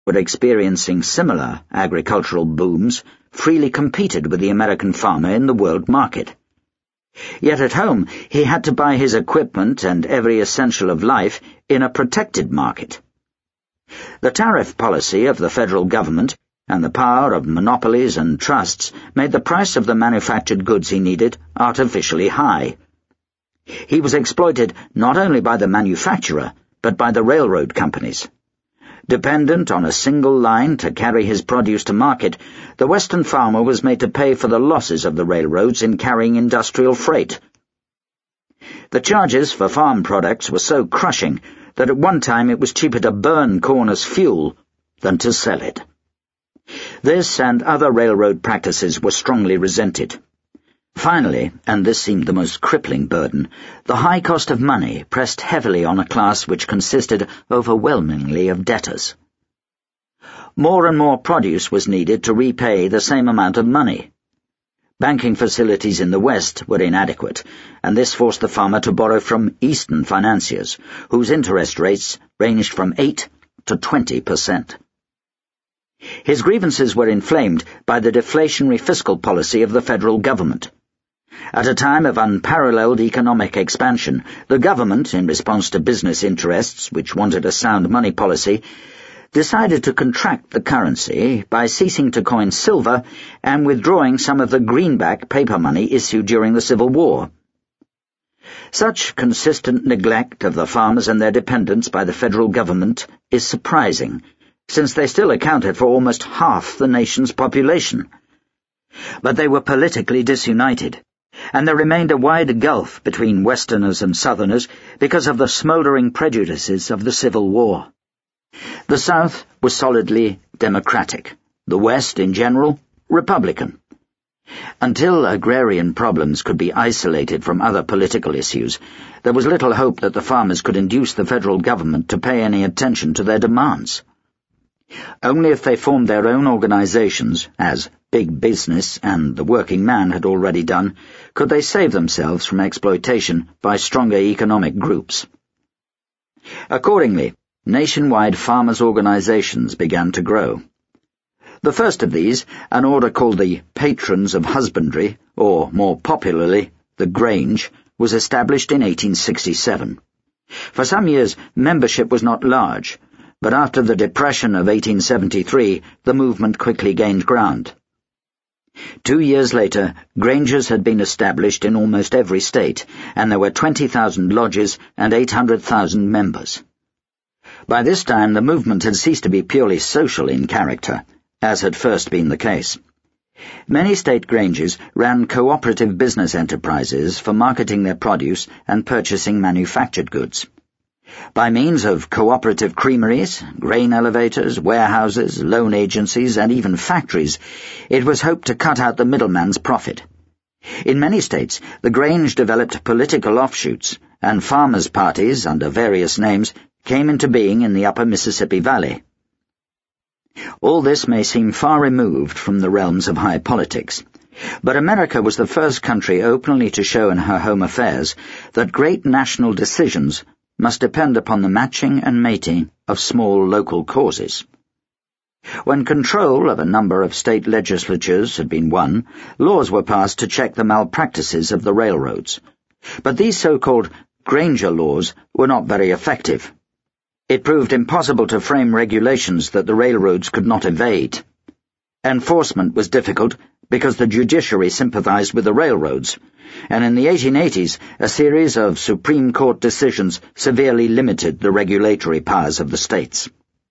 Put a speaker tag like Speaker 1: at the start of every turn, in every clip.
Speaker 1: were experiencing similar agricultural booms, freely competed with the American farmer in the world market. Yet at home he had to buy his equipment and every essential of life in a protected market. The tariff policy of the federal government and the power of monopolies and trusts made the price of the manufactured goods he needed artificially high. He was exploited not only by the manufacturer, but by the railroad companies. Dependent on a single line to carry his produce to market, the Western farmer was made to pay for the losses of the railroads in carrying industrial freight. The charges for farm products were so crushing that at one time it was cheaper to burn corn as fuel than to sell it. This and other railroad practices were strongly resented. Finally, and this seemed the most crippling burden, the high cost of money pressed heavily on a class which consisted overwhelmingly of debtors. More and more produce was needed to repay the same amount of money. Banking facilities in the West were inadequate, and this forced the farmer to borrow from Eastern financiers, whose interest rates ranged from 8 to 20%. His grievances were inflamed by the deflationary fiscal policy of the federal government. At a time of unparalleled economic expansion, the government, in response to business interests which wanted a sound money policy, decided to contract the currency by ceasing to coin silver and withdrawing some of the greenback paper money issued during the Civil War. Such consistent neglect of the farmers and their dependents by the federal government is surprising, since they still accounted for almost half the nation's population. But they were politically disunited, and there remained a wide gulf between Westerners and Southerners because of the smouldering prejudices of the Civil War. The South was solidly Democratic, the West, in general, Republican. Until agrarian problems could be isolated from other political issues, there was little hope that the farmers could induce the federal government to pay any attention to their demands. Only if they formed their own organizations, as big business and the working man had already done, could they save themselves from exploitation by stronger economic groups. Accordingly, nationwide farmers' organizations began to grow. The first of these, an order called the Patrons of Husbandry, or more popularly, the Grange, was established in 1867. For some years, membership was not large, but after the Depression of 1873, the movement quickly gained ground. 2 years later, Grangers had been established in almost every state, and there were 20,000 lodges and 800,000 members. By this time, the movement had ceased to be purely social in character, as had first been the case. Many state Grangers ran cooperative business enterprises for marketing their produce and purchasing manufactured goods. By means of cooperative creameries, grain elevators, warehouses, loan agencies, and even factories, it was hoped to cut out the middleman's profit. In many states, the Grange developed political offshoots, and farmers' parties, under various names, came into being in the upper Mississippi Valley. All this may seem far removed from the realms of high politics, but America was the first country openly to show in her home affairs that great national decisions must depend upon the matching and mating of small local causes. When control of a number of state legislatures had been won, laws were passed to check the malpractices of the railroads. But these so-called Granger laws were not very effective. It proved impossible to frame regulations that the railroads could not evade. Enforcement was difficult because the judiciary sympathized with the railroads, and in the 1880s a series of Supreme Court decisions severely limited the regulatory powers of the states.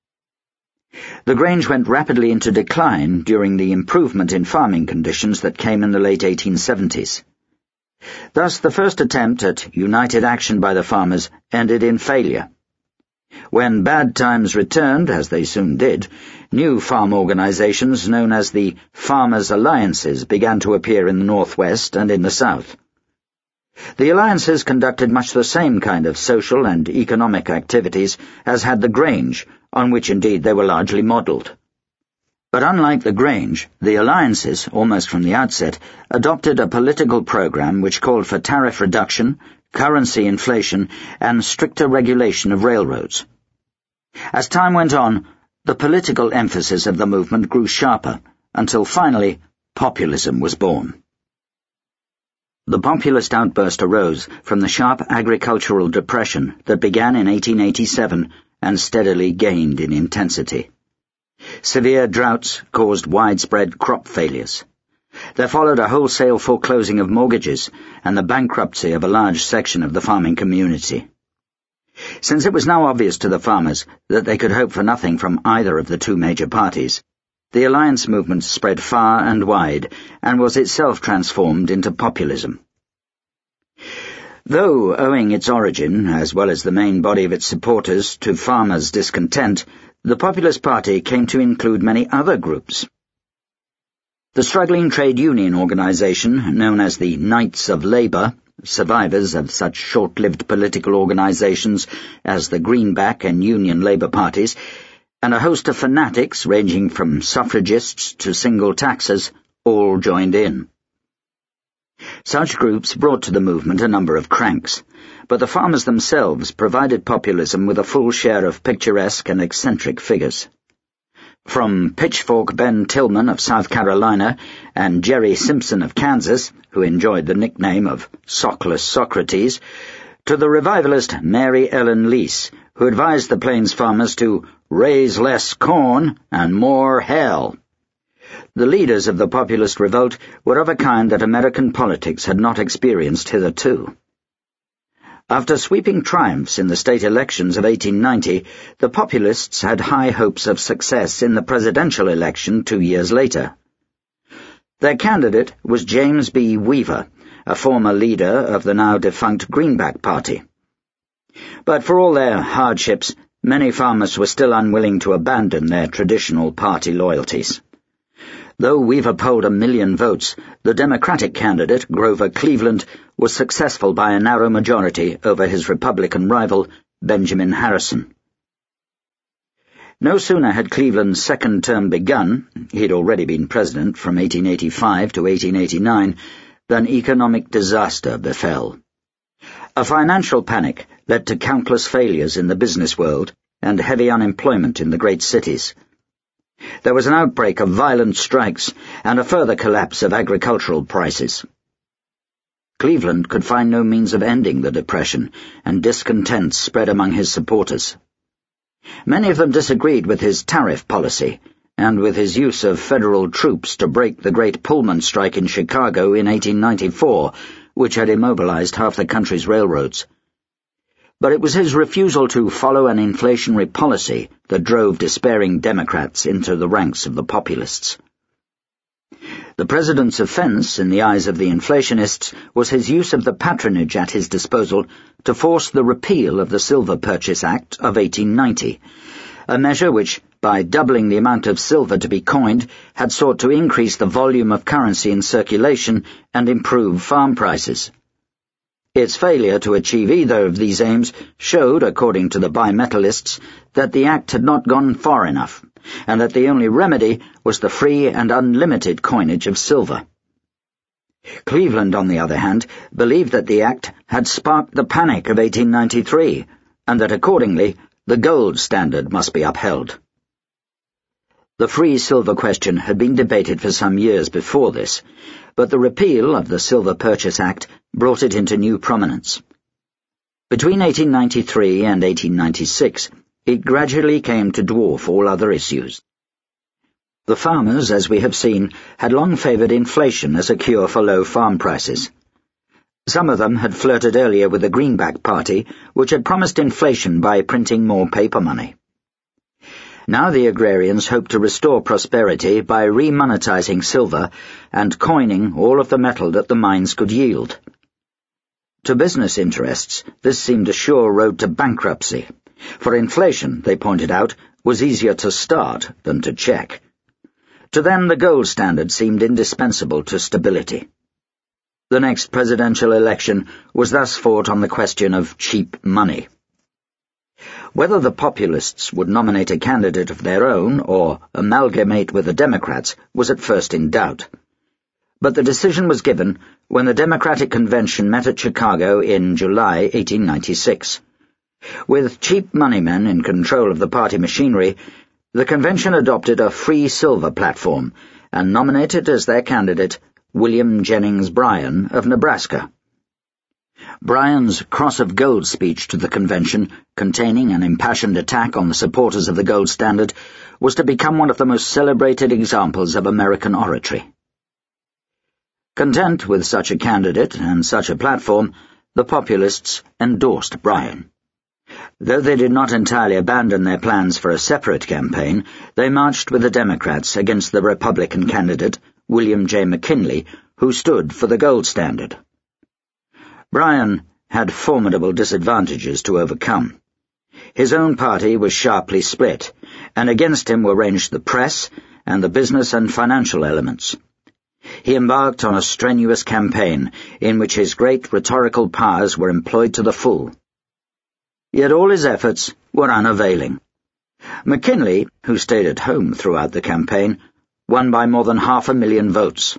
Speaker 1: The Grange went rapidly into decline during the improvement in farming conditions that came in the late 1870s. Thus the first attempt at united action by the farmers ended in failure. When bad times returned, as they soon did, new farm organizations known as the Farmers' Alliances began to appear in the Northwest and in the South. The alliances conducted much the same kind of social and economic activities as had the Grange, on which indeed they were largely modeled. But unlike the Grange, the alliances, almost from the outset, adopted a political program which called for tariff reduction, currency inflation, and stricter regulation of railroads. As time went on, The political emphasis of the movement grew sharper, until finally populism was born. The populist outburst arose from the sharp agricultural depression that began in 1887 and steadily gained in intensity. Severe droughts caused widespread crop failures. There followed a wholesale foreclosing of mortgages and the bankruptcy of a large section of the farming community. Since it was now obvious to the farmers that they could hope for nothing from either of the two major parties, the alliance movement spread far and wide and was itself transformed into populism. Though owing its origin, as well as the main body of its supporters, to farmers' discontent, the Populist Party came to include many other groups. The struggling trade union organization, known as the Knights of Labour, survivors of such short-lived political organizations as the Greenback and Union Labour parties, and a host of fanatics ranging from suffragists to single taxers, all joined in. Such groups brought to the movement a number of cranks, but the farmers themselves provided populism with a full share of picturesque and eccentric figures. From Pitchfork Ben Tillman of South Carolina and Jerry Simpson of Kansas, who enjoyed the nickname of Sockless Socrates, to the revivalist Mary Ellen Lease, who advised the Plains farmers to raise less corn and more hell. The leaders of the populist revolt were of a kind that American politics had not experienced hitherto. After sweeping triumphs in the state elections of 1890, the populists had high hopes of success in the presidential election 2 years later. Their candidate was James B. Weaver, a former leader of the now-defunct Greenback Party. But for all their hardships, many farmers were still unwilling to abandon their traditional party loyalties. Though Weaver polled 1 million votes, the Democratic candidate, Grover Cleveland, was successful by a narrow majority over his Republican rival, Benjamin Harrison. No sooner had Cleveland's second term begun, he had already been president from 1885 to 1889, than economic disaster befell. A financial panic led to countless failures in the business world and heavy unemployment in the great cities. There was an outbreak of violent strikes and a further collapse of agricultural prices. Cleveland could find no means of ending the depression, and discontent spread among his supporters. Many of them disagreed with his tariff policy and with his use of federal troops to break the great Pullman strike in Chicago in 1894, which had immobilized half the country's railroads. But it was his refusal to follow an inflationary policy that drove despairing Democrats into the ranks of the populists. The president's offense, in the eyes of the inflationists, was his use of the patronage at his disposal to force the repeal of the Silver Purchase Act of 1890, a measure which, by doubling the amount of silver to be coined, had sought to increase the volume of currency in circulation and improve farm prices. Its failure to achieve either of these aims showed, according to the bimetallists, that the act had not gone far enough, and that the only remedy was the free and unlimited coinage of silver. Cleveland, on the other hand, believed that the act had sparked the panic of 1893, and that accordingly the gold standard must be upheld. The free silver question had been debated for some years before this, but the repeal of the Silver Purchase Act brought it into new prominence. Between 1893 and 1896, it gradually came to dwarf all other issues. The farmers, as we have seen, had long favoured inflation as a cure for low farm prices. Some of them had flirted earlier with the Greenback Party, which had promised inflation by printing more paper money. Now the agrarians hoped to restore prosperity by remonetizing silver and coining all of the metal that the mines could yield. To business interests, this seemed a sure road to bankruptcy. For inflation, they pointed out, was easier to start than to check. To them, the gold standard seemed indispensable to stability. The next presidential election was thus fought on the question of cheap money. Whether the populists would nominate a candidate of their own or amalgamate with the Democrats was at first in doubt. But the decision was given when the Democratic Convention met at Chicago in July 1896. With cheap moneymen in control of the party machinery, The convention adopted a free silver platform and nominated as their candidate William Jennings Bryan of Nebraska. Bryan's Cross of Gold speech to the convention, containing an impassioned attack on the supporters of the gold standard, was to become one of the most celebrated examples of American oratory. Content with such a candidate and such a platform, the Populists endorsed Bryan. Though they did not entirely abandon their plans for a separate campaign, they marched with the Democrats against the Republican candidate, William J. McKinley, who stood for the gold standard. Bryan had formidable disadvantages to overcome. His own party was sharply split, and against him were ranged the press and the business and financial elements. He embarked on a strenuous campaign in which his great rhetorical powers were employed to the full. Yet all his efforts were unavailing. McKinley, who stayed at home throughout the campaign, won by more than 500,000 votes.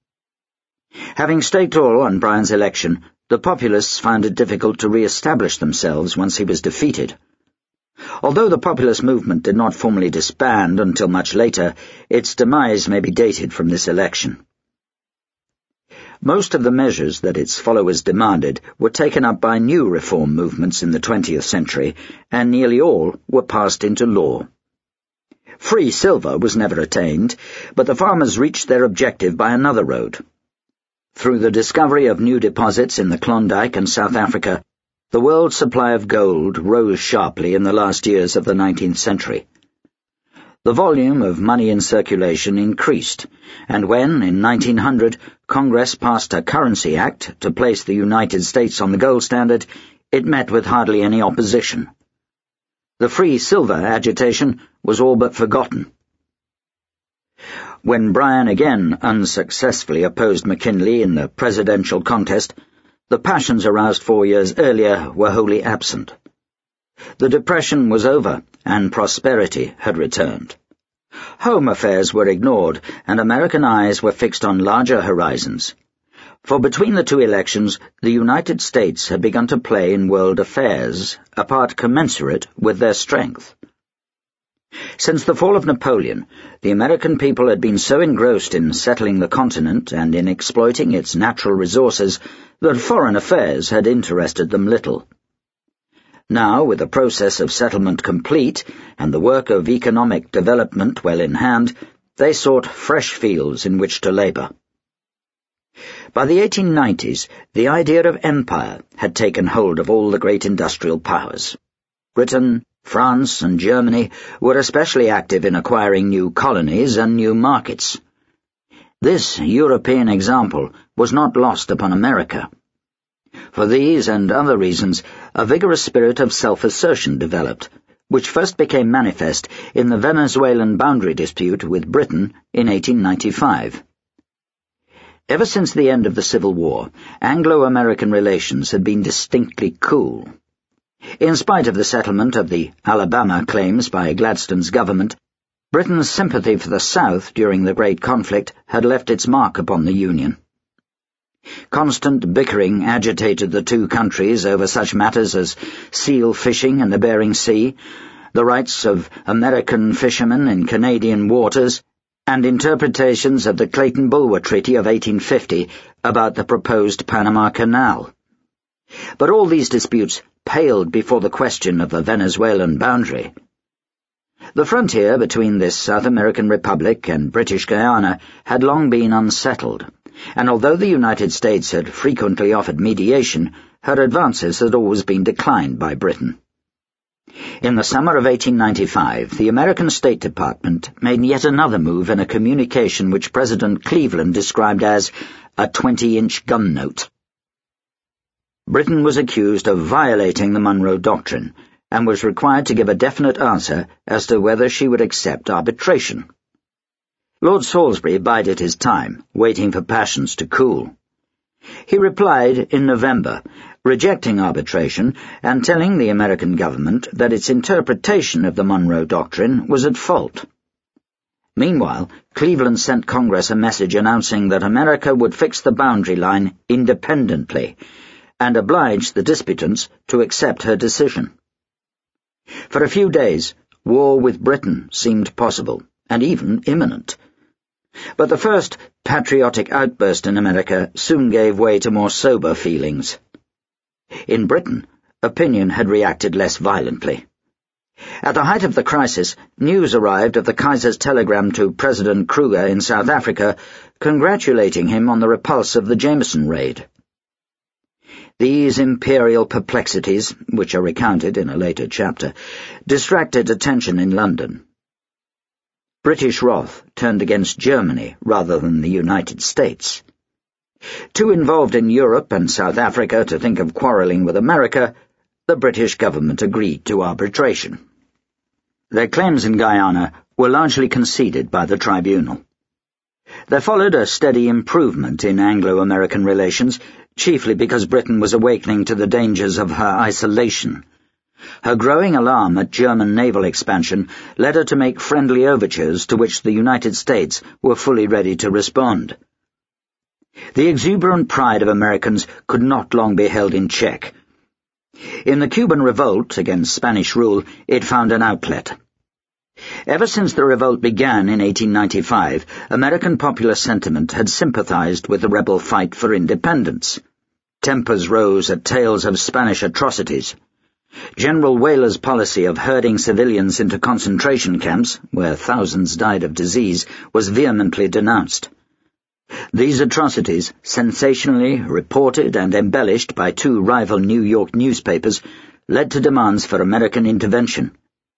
Speaker 1: Having staked all on Bryan's election, the Populists found it difficult to re-establish themselves once he was defeated. Although the populist movement did not formally disband until much later, its demise may be dated from this election. Most of the measures that its followers demanded were taken up by new reform movements in the 20th century, and nearly all were passed into law. Free silver was never attained, but the farmers reached their objective by another road. Through the discovery of new deposits in the Klondike and South Africa, the world's supply of gold rose sharply in the last years of the 19th century. The volume of money in circulation increased, and when, in 1900, Congress passed a Currency Act to place the United States on the gold standard, it met with hardly any opposition. The free silver agitation was all but forgotten. When Bryan again unsuccessfully opposed McKinley in the presidential contest, the passions aroused 4 years earlier were wholly absent. The Depression was over, and prosperity had returned. Home affairs were ignored, and American eyes were fixed on larger horizons. For between the two elections, the United States had begun to play in world affairs a part commensurate with their strength. Since the fall of Napoleon, the American people had been so engrossed in settling the continent and in exploiting its natural resources that foreign affairs had interested them little. Now, with the process of settlement complete and the work of economic development well in hand, they sought fresh fields in which to labor. By the 1890s, the idea of empire had taken hold of all the great industrial powers. Britain, France, and Germany were especially active in acquiring new colonies and new markets. This European example was not lost upon America. For these and other reasons, a vigorous spirit of self-assertion developed, which first became manifest in the Venezuelan boundary dispute with Britain in 1895. Ever since the end of the Civil War, Anglo-American relations had been distinctly cool. In spite of the settlement of the Alabama claims by Gladstone's government, Britain's sympathy for the South during the Great Conflict had left its mark upon the Union. Constant bickering agitated the two countries over such matters as seal fishing in the Bering Sea, the rights of American fishermen in Canadian waters, and interpretations of the Clayton-Bulwer Treaty of 1850 about the proposed Panama Canal. But all these disputes paled before the question of the Venezuelan boundary. The frontier between this South American Republic and British Guiana had long been unsettled, and although the United States had frequently offered mediation, her advances had always been declined by Britain. In the summer of 1895, the American State Department made yet another move in a communication which President Cleveland described as a 20-inch gun note. Britain was accused of violating the Monroe Doctrine, and was required to give a definite answer as to whether she would accept arbitration. Lord Salisbury bided his time, waiting for passions to cool. He replied in November, rejecting arbitration and telling the American government that its interpretation of the Monroe Doctrine was at fault. Meanwhile, Cleveland sent Congress a message announcing that America would fix the boundary line independently, and obliged the disputants to accept her decision. For a few days, war with Britain seemed possible, and even imminent. But the first patriotic outburst in America soon gave way to more sober feelings. In Britain, opinion had reacted less violently. At the height of the crisis, news arrived of the Kaiser's telegram to President Kruger in South Africa, congratulating him on the repulse of the Jameson raid. These imperial perplexities, which are recounted in a later chapter, distracted attention in London. British wrath turned against Germany rather than the United States. Too involved in Europe and South Africa to think of quarrelling with America, the British government agreed to arbitration. Their claims in Guyana were largely conceded by the tribunal. There followed a steady improvement in Anglo-American relations, chiefly because Britain was awakening to the dangers of her isolation. Her growing alarm at German naval expansion led her to make friendly overtures to which the United States were fully ready to respond. The exuberant pride of Americans could not long be held in check. In the Cuban revolt against Spanish rule, it found an outlet. Ever since the revolt began in 1895, American popular sentiment had sympathized with the rebel fight for independence. Tempers rose at tales of Spanish atrocities. General Weyler's policy of herding civilians into concentration camps, where thousands died of disease, was vehemently denounced. These atrocities, sensationally reported and embellished by two rival New York newspapers, led to demands for American intervention.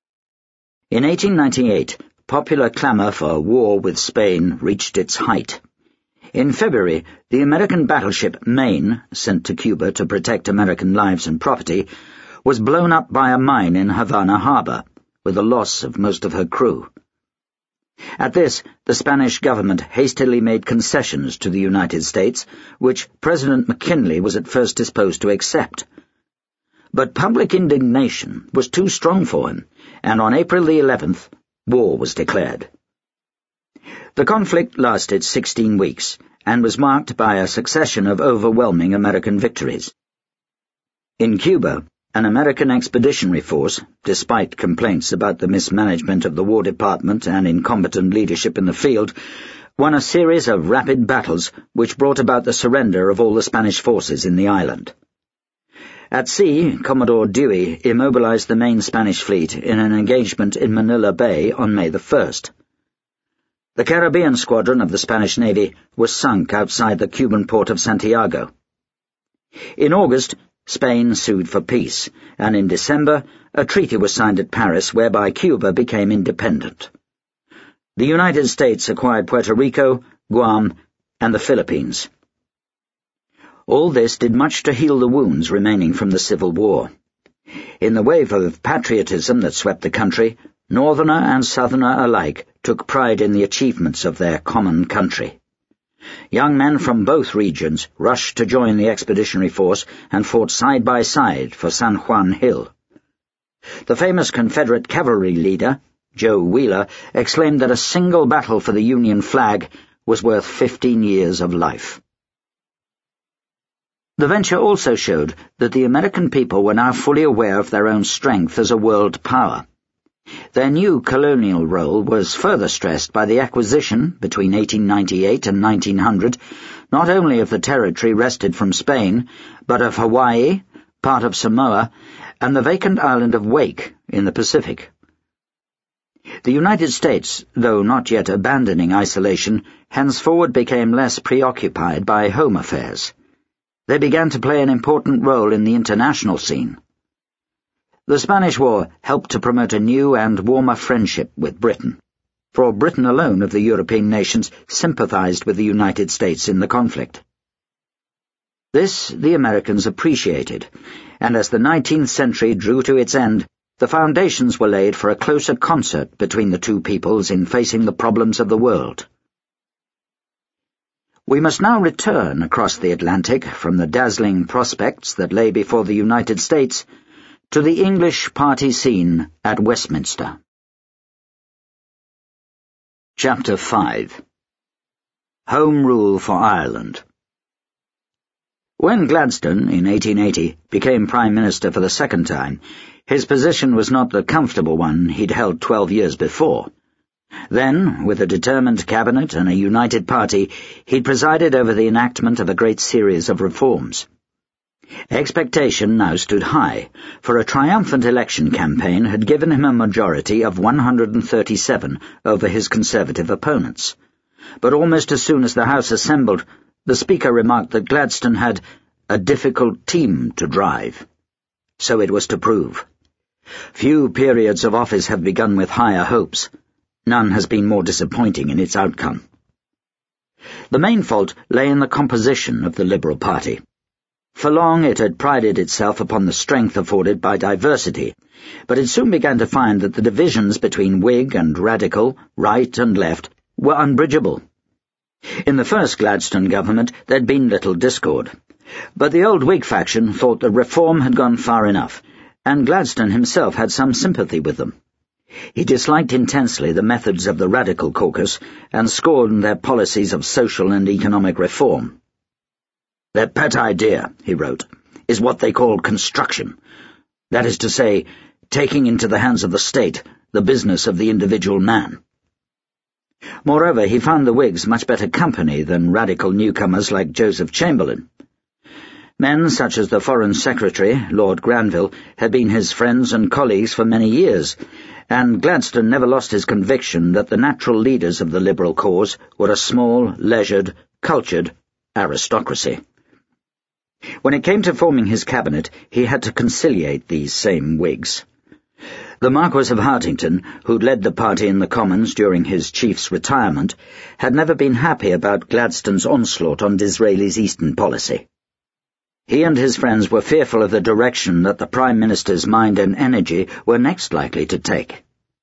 Speaker 1: In 1898, popular clamor for war with Spain reached its height. In February, the American battleship Maine, sent to Cuba to protect American lives and property, was blown up by a mine in Havana Harbor, with the loss of most of her crew. At this, the Spanish government hastily made concessions to the United States, which President McKinley was at first disposed to accept. But public indignation was too strong for him, and on April the 11th, war was declared. The conflict lasted 16 weeks, and was marked by a succession of overwhelming American victories. In Cuba, an American expeditionary force, despite complaints about the mismanagement of the War Department and incompetent leadership in the field, won a series of rapid battles which brought about the surrender of all the Spanish forces in the island. At sea, Commodore Dewey immobilized the main Spanish fleet in an engagement in Manila Bay on May the 1st. The Caribbean squadron of the Spanish Navy was sunk outside the Cuban port of Santiago. In August, Spain sued for peace, and in December, a treaty was signed at Paris whereby Cuba became independent. The United States acquired Puerto Rico, Guam, and the Philippines. All this did much to heal the wounds remaining from the Civil War. In the wave of patriotism that swept the country, Northerner and Southerner alike took pride in the achievements of their common country. Young men from both regions rushed to join the expeditionary force and fought side by side for San Juan Hill. The famous Confederate cavalry leader, Joe Wheeler, exclaimed that a single battle for the Union flag was worth 15 years of life. The venture also showed that the American people were now fully aware of their own strength as a world power. Their new colonial role was further stressed by the acquisition, between 1898 and 1900, not only of the territory wrested from Spain, but of Hawaii, part of Samoa, and the vacant island of Wake in the Pacific. The United States, though not yet abandoning isolation, henceforward became less preoccupied by home affairs. They began to play an important role in the international scene. The Spanish War helped to promote a new and warmer friendship with Britain, for Britain alone of the European nations sympathized with the United States in the conflict. This the Americans appreciated, and as the 19th century drew to its end, the foundations were laid for a closer concert between the two peoples in facing the problems of the world. We must now return across the Atlantic from the dazzling prospects that lay before the United States to the English party scene at Westminster. Chapter 5. Home Rule for Ireland. When Gladstone, in 1880, became Prime Minister for the second time, his position was not the comfortable one he'd held 12 years before. Then, with a determined cabinet and a united party, he'd presided over the enactment of a great series of reforms. Expectation now stood high, for a triumphant election campaign had given him a majority of 137 over his Conservative opponents. But almost as soon as the House assembled, the Speaker remarked that Gladstone had a difficult team to drive. So it was to prove. Few periods of office have begun with higher hopes. None has been more disappointing in its outcome. The main fault lay in the composition of the Liberal Party. For long it had prided itself upon the strength afforded by diversity, but it soon began to find that the divisions between Whig and Radical, right and left, were unbridgeable. In the first Gladstone government there'd been little discord, but the old Whig faction thought that reform had gone far enough, and Gladstone himself had some sympathy with them. He disliked intensely the methods of the Radical caucus and scorned their policies of social and economic reform. "Their pet idea," he wrote, "is what they call construction. That is to say, taking into the hands of the state the business of the individual man." Moreover, he found the Whigs much better company than Radical newcomers like Joseph Chamberlain. Men such as the Foreign Secretary, Lord Granville, had been his friends and colleagues for many years, and Gladstone never lost his conviction that the natural leaders of the Liberal cause were a small, leisured, cultured aristocracy. When it came to forming his cabinet, he had to conciliate these same Whigs. The Marquess of Hartington, who'd led the party in the Commons during his chief's retirement, had never been happy about Gladstone's onslaught on Disraeli's Eastern policy. He and his friends were fearful of the direction that the Prime Minister's mind and energy were next likely to take.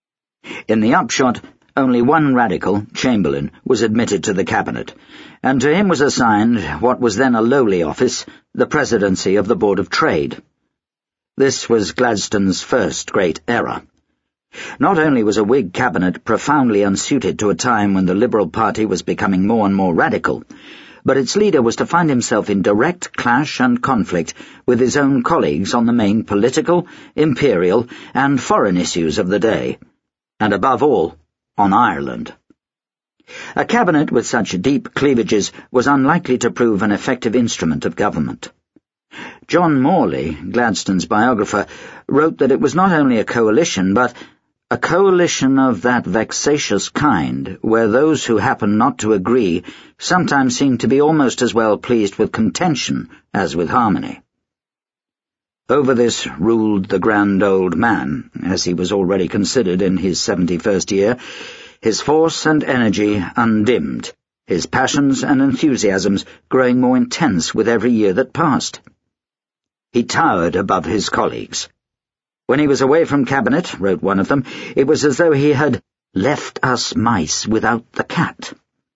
Speaker 1: In the upshot, only one Radical, Chamberlain, was admitted to the cabinet, and to him was assigned what was then a lowly office, the presidency of the Board of Trade. This was Gladstone's first great error. Not only was a Whig cabinet profoundly unsuited to a time when the Liberal Party was becoming more and more radical, but its leader was to find himself in direct clash and conflict with his own colleagues on the main political, imperial, and foreign issues of the day, and above all, on Ireland. A cabinet with such deep cleavages was unlikely to prove an effective instrument of government. John Morley, Gladstone's biographer, wrote that it was not only a coalition, but a coalition of that vexatious kind where those who happen not to agree sometimes seem to be almost as well pleased with contention as with harmony. Over this ruled the grand old man, as he was already considered in his 71st year, his force and energy undimmed, his passions and enthusiasms growing more intense with every year that passed. He towered above his colleagues. When he was away from cabinet, wrote one of them, it was as though he had left us mice without the cat.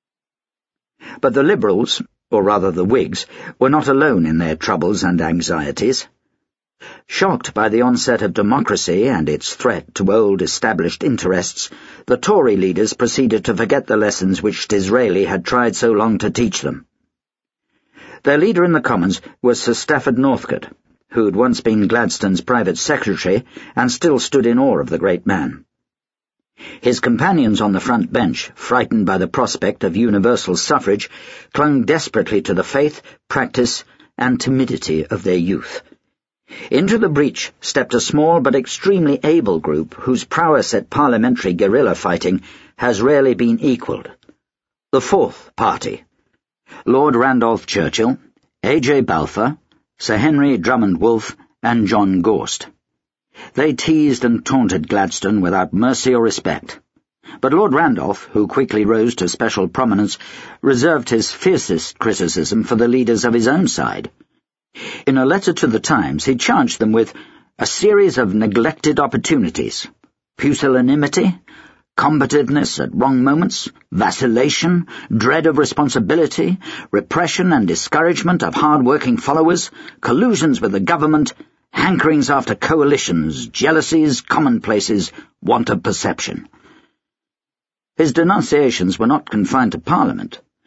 Speaker 1: But the Liberals, or rather the Whigs, were not alone in their troubles and anxieties. Shocked by the onset of democracy and its threat to old established interests, the Tory leaders proceeded to forget the lessons which Disraeli had tried so long to teach them. Their leader in the Commons was Sir Stafford Northcote, who had once been Gladstone's private secretary and still stood in awe of the great man. His companions on the front bench, frightened by the prospect of universal suffrage, clung desperately to the faith, practice, and timidity of their youth. Into the breach stepped a small but extremely able group whose prowess at parliamentary guerrilla fighting has rarely been equalled. The Fourth Party. Lord Randolph Churchill, A.J. Balfour, Sir Henry Drummond Wolfe, and John Gorst. They teased and taunted Gladstone without mercy or respect. But Lord Randolph, who quickly rose to special prominence, reserved his fiercest criticism for the leaders of his own side. In a letter to the Times, he charged them with a series of neglected opportunities, pusillanimity, combativeness at wrong moments, vacillation, dread of responsibility, repression and discouragement of hard-working followers, collusions with the government, hankerings after coalitions, jealousies, commonplaces, want of perception. His denunciations were not confined to Parliament,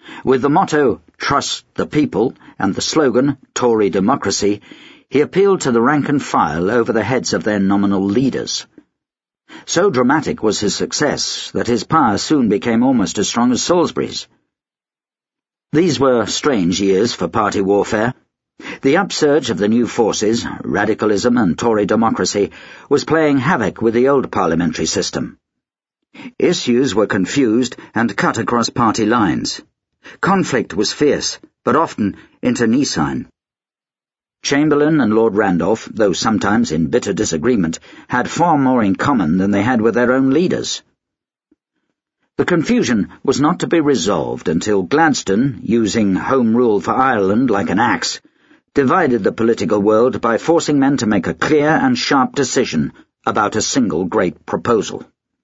Speaker 1: With the motto, "Trust the People," and the slogan, "Tory Democracy," he appealed to the rank and file over the heads of their nominal leaders. So dramatic was his success that his power soon became almost as strong as Salisbury's. These were strange years for party warfare. The upsurge of the new forces, radicalism and Tory democracy, was playing havoc with the old parliamentary system. Issues were confused and cut across party lines. Conflict was fierce, but often internecine. Chamberlain and Lord Randolph, though sometimes in bitter disagreement, had far more in common than they had with their own leaders. The confusion was not to be resolved until Gladstone, using Home Rule for Ireland like an axe, divided the political world by forcing men to make a clear and sharp decision about a single great proposal.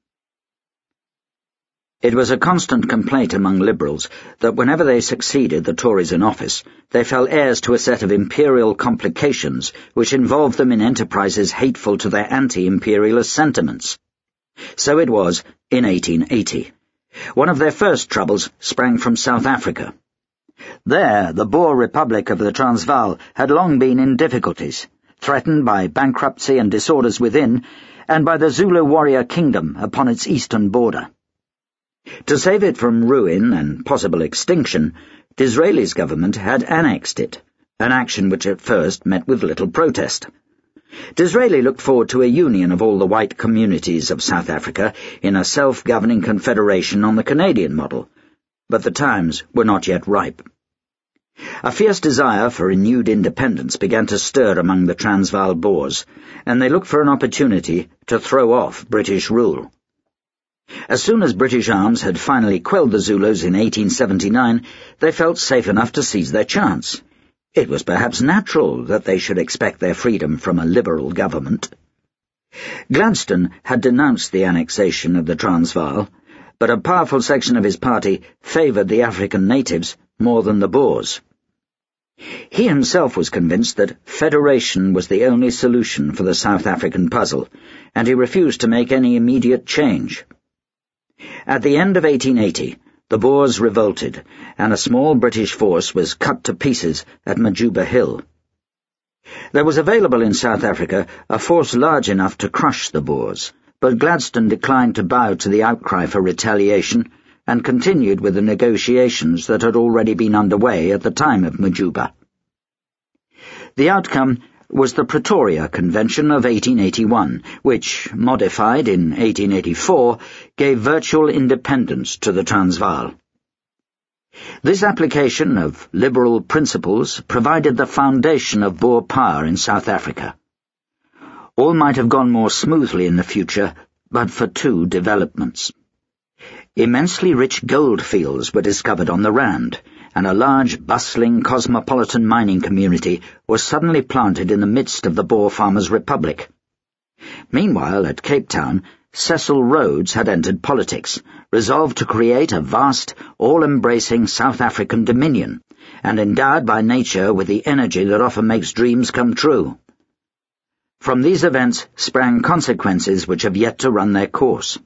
Speaker 1: It was a constant complaint among Liberals that whenever they succeeded the Tories in office, they fell heirs to a set of imperial complications which involved them in enterprises hateful to their anti-imperialist sentiments. So it was in 1880. One of their first troubles sprang from South Africa. There, the Boer Republic of the Transvaal had long been in difficulties, threatened by bankruptcy and disorders within, and by the Zulu warrior kingdom upon its eastern border. To save it from ruin and possible extinction, Disraeli's government had annexed it, an action which at first met with little protest. Disraeli looked forward to a union of all the white communities of South Africa in a self-governing confederation on the Canadian model, but the times were not yet ripe. A fierce desire for renewed independence began to stir among the Transvaal Boers, and they looked for an opportunity to throw off British rule. As soon as British arms had finally quelled the Zulus in 1879, they felt safe enough to seize their chance. It was perhaps natural that they should expect their freedom from a liberal government. Gladstone had denounced the annexation of the Transvaal, but a powerful section of his party favoured the African natives more than the Boers. He himself was convinced that federation was the only solution for the South African puzzle, and he refused to make any immediate change. At the end of 1880, the Boers revolted, and a small British force was cut to pieces at Majuba Hill. There was available in South Africa a force large enough to crush the Boers, but Gladstone declined to bow to the outcry for retaliation and continued with the negotiations that had already been underway at the time of Majuba. The outcome was the Pretoria Convention of 1881, which, modified in 1884, gave virtual independence to the Transvaal. This application of liberal principles provided the foundation of Boer power in South Africa. All might have gone more smoothly in the future, but for two developments. Immensely rich gold fields were discovered on the Rand, and a large, bustling, cosmopolitan mining community was suddenly planted in the midst of the Boer Farmers' Republic. Meanwhile, at Cape Town, Cecil Rhodes had entered politics, resolved to create a vast, all-embracing South African dominion, and endowed by nature with the energy that often makes dreams come true. From these events sprang consequences which have yet to run their course.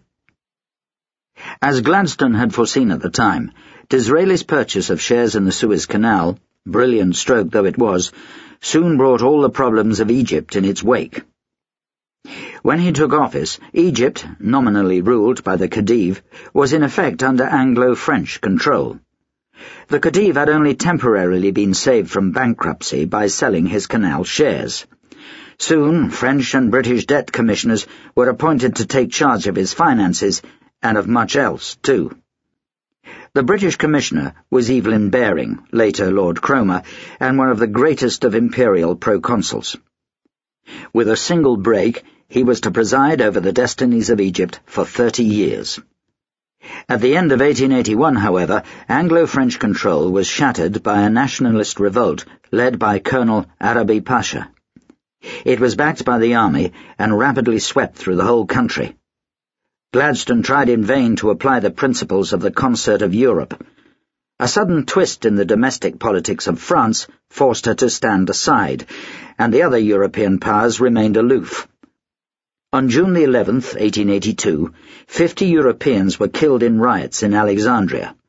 Speaker 1: As Gladstone had foreseen at the time, Disraeli's purchase of shares in the Suez Canal, brilliant stroke though it was, soon brought all the problems of Egypt in its wake. When he took office, Egypt, nominally ruled by the Khedive, was in effect under Anglo-French control. The Khedive had only temporarily been saved from bankruptcy by selling his canal shares. Soon, French and British debt commissioners were appointed to take charge of his finances, and of much else, too. The British commissioner was Evelyn Baring, later Lord Cromer, and one of the greatest of imperial proconsuls. With a single break, he was to preside over the destinies of Egypt for 30 years. At the end of 1881, however, Anglo-French control was shattered by a nationalist revolt led by Colonel Arabi Pasha. It was backed by the army and rapidly swept through the whole country. Gladstone tried in vain to apply the principles of the concert of Europe. A sudden twist in the domestic politics of France forced her to stand aside, and the other European powers remained aloof. On June the 11th, 1882, 50 Europeans were killed in riots in Alexandria.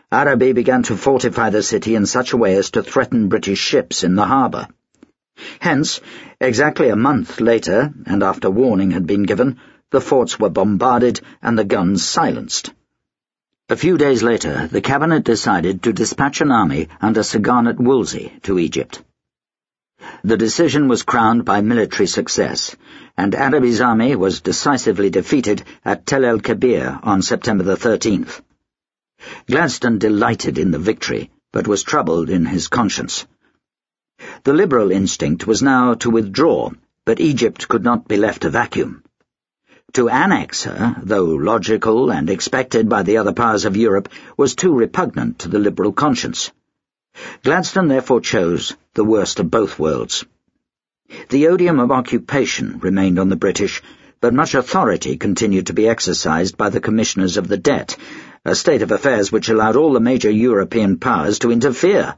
Speaker 1: Arabi began to fortify the city in such a way as to threaten British ships in the harbour. Hence, exactly a month later, and after warning had been given, the forts were bombarded and the guns silenced. A few days later, the cabinet decided to dispatch an army under Sir Garnet Wolseley to Egypt. The decision was crowned by military success, and Arabi's army was decisively defeated at Tel el-Kebir on September the 13th. Gladstone delighted in the victory, but was troubled in his conscience. The liberal instinct was now to withdraw, but Egypt could not be left a vacuum. To annex her, though logical and expected by the other powers of Europe, was too repugnant to the liberal conscience. Gladstone therefore chose the worst of both worlds. The odium of occupation remained on the British, but much authority continued to be exercised by the Commissioners of the Debt, a state of affairs which allowed all the major European powers to interfere.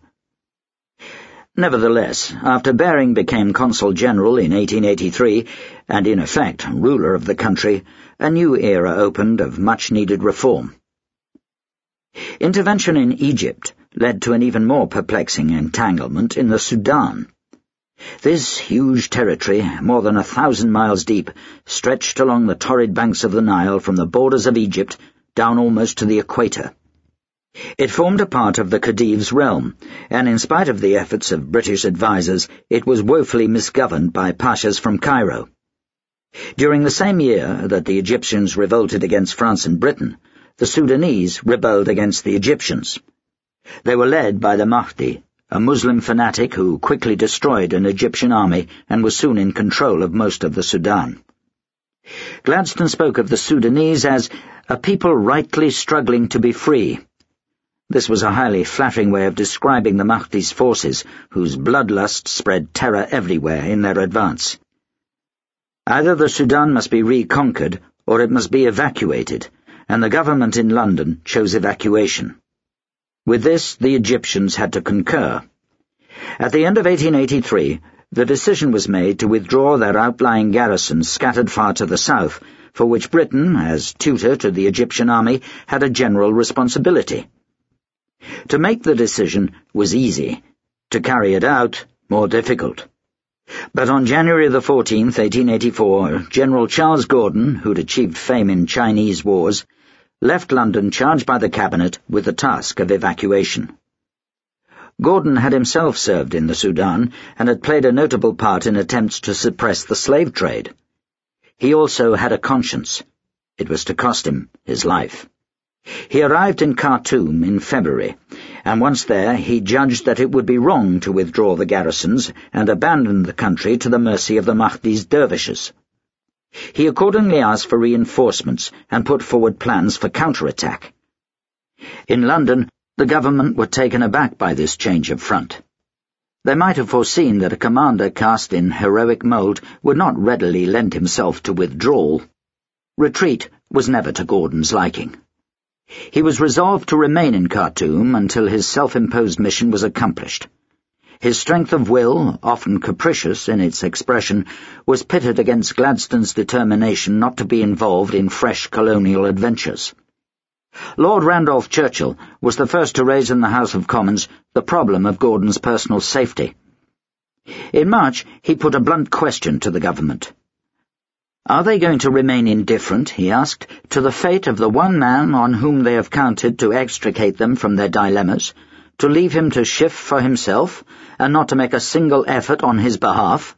Speaker 1: Nevertheless, after Baring became Consul General in 1883, and in effect ruler of the country, a new era opened of much-needed reform. Intervention in Egypt led to an even more perplexing entanglement in the Sudan. This huge territory, more than 1,000 miles deep, stretched along the torrid banks of the Nile from the borders of Egypt down almost to the equator. It formed a part of the Khedive's realm, and in spite of the efforts of British advisers, it was woefully misgoverned by pashas from Cairo. During the same year that the Egyptians revolted against France and Britain, the Sudanese rebelled against the Egyptians. They were led by the Mahdi, a Muslim fanatic who quickly destroyed an Egyptian army and was soon in control of most of the Sudan. Gladstone spoke of the Sudanese as a people rightly struggling to be free. This was a highly flattering way of describing the Mahdi's forces, whose bloodlust spread terror everywhere in their advance. Either the Sudan must be reconquered, or it must be evacuated, and the government in London chose evacuation. With this, the Egyptians had to concur. At the end of 1883, the decision was made to withdraw their outlying garrisons scattered far to the south, for which Britain, as tutor to the Egyptian army, had a general responsibility. To make the decision was easy. To carry it out, more difficult. But on January the 14th, 1884, General Charles Gordon, who'd achieved fame in Chinese wars, left London charged by the cabinet with the task of evacuation. Gordon had himself served in the Sudan and had played a notable part in attempts to suppress the slave trade. He also had a conscience. It was to cost him his life. He arrived in Khartoum in February, and once there he judged that it would be wrong to withdraw the garrisons and abandon the country to the mercy of the Mahdi's dervishes. He accordingly asked for reinforcements and put forward plans for counterattack. In London, the government were taken aback by this change of front. They might have foreseen that a commander cast in heroic mould would not readily lend himself to withdrawal. Retreat was never to Gordon's liking. He was resolved to remain in Khartoum until his self-imposed mission was accomplished. His strength of will, often capricious in its expression, was pitted against Gladstone's determination not to be involved in fresh colonial adventures. Lord Randolph Churchill was the first to raise in the House of Commons the problem of Gordon's personal safety. In March, he put a blunt question to the government. "Are they going to remain indifferent," he asked, "to the fate of the one man on whom they have counted to extricate them from their dilemmas, to leave him to shift for himself, and not to make a single effort on his behalf?"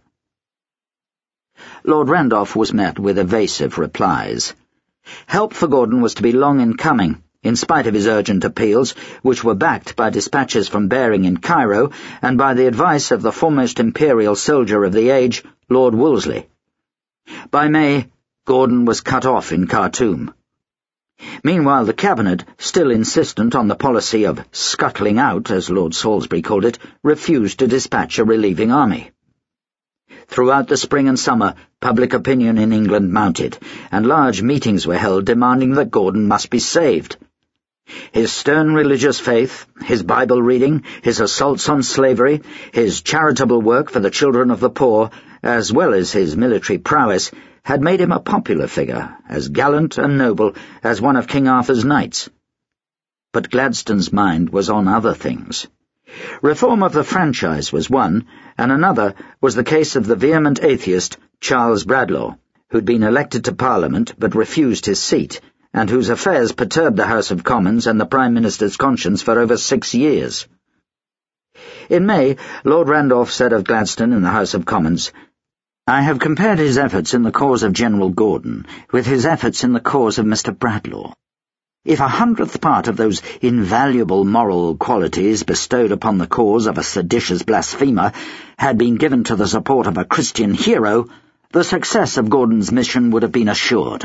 Speaker 1: Lord Randolph was met with evasive replies. Help for Gordon was to be long in coming, in spite of his urgent appeals, which were backed by dispatches from Baring in Cairo and by the advice of the foremost imperial soldier of the age, Lord Wolseley. By May, Gordon was cut off in Khartoum. Meanwhile, the cabinet, still insistent on the policy of scuttling out, as Lord Salisbury called it, refused to dispatch a relieving army. Throughout the spring and summer, public opinion in England mounted, and large meetings were held demanding that Gordon must be saved. His stern religious faith, his Bible reading, his assaults on slavery, his charitable work for the children of the poor, as well as his military prowess, had made him a popular figure, as gallant and noble as one of King Arthur's knights. but Gladstone's mind was on other things. Reform of the franchise was one, and another was the case of the vehement atheist Charles Bradlaugh, who'd been elected to Parliament but refused his seat, and whose affairs perturbed the House of Commons and the Prime Minister's conscience for over 6 years. In May, Lord Randolph said of Gladstone in the House of Commons, "I have compared his efforts in the cause of General Gordon with his efforts in the cause of Mr. Bradlaugh. If 100th part of those invaluable moral qualities bestowed upon the cause of a seditious blasphemer had been given to the support of a Christian hero, the success of Gordon's mission would have been assured."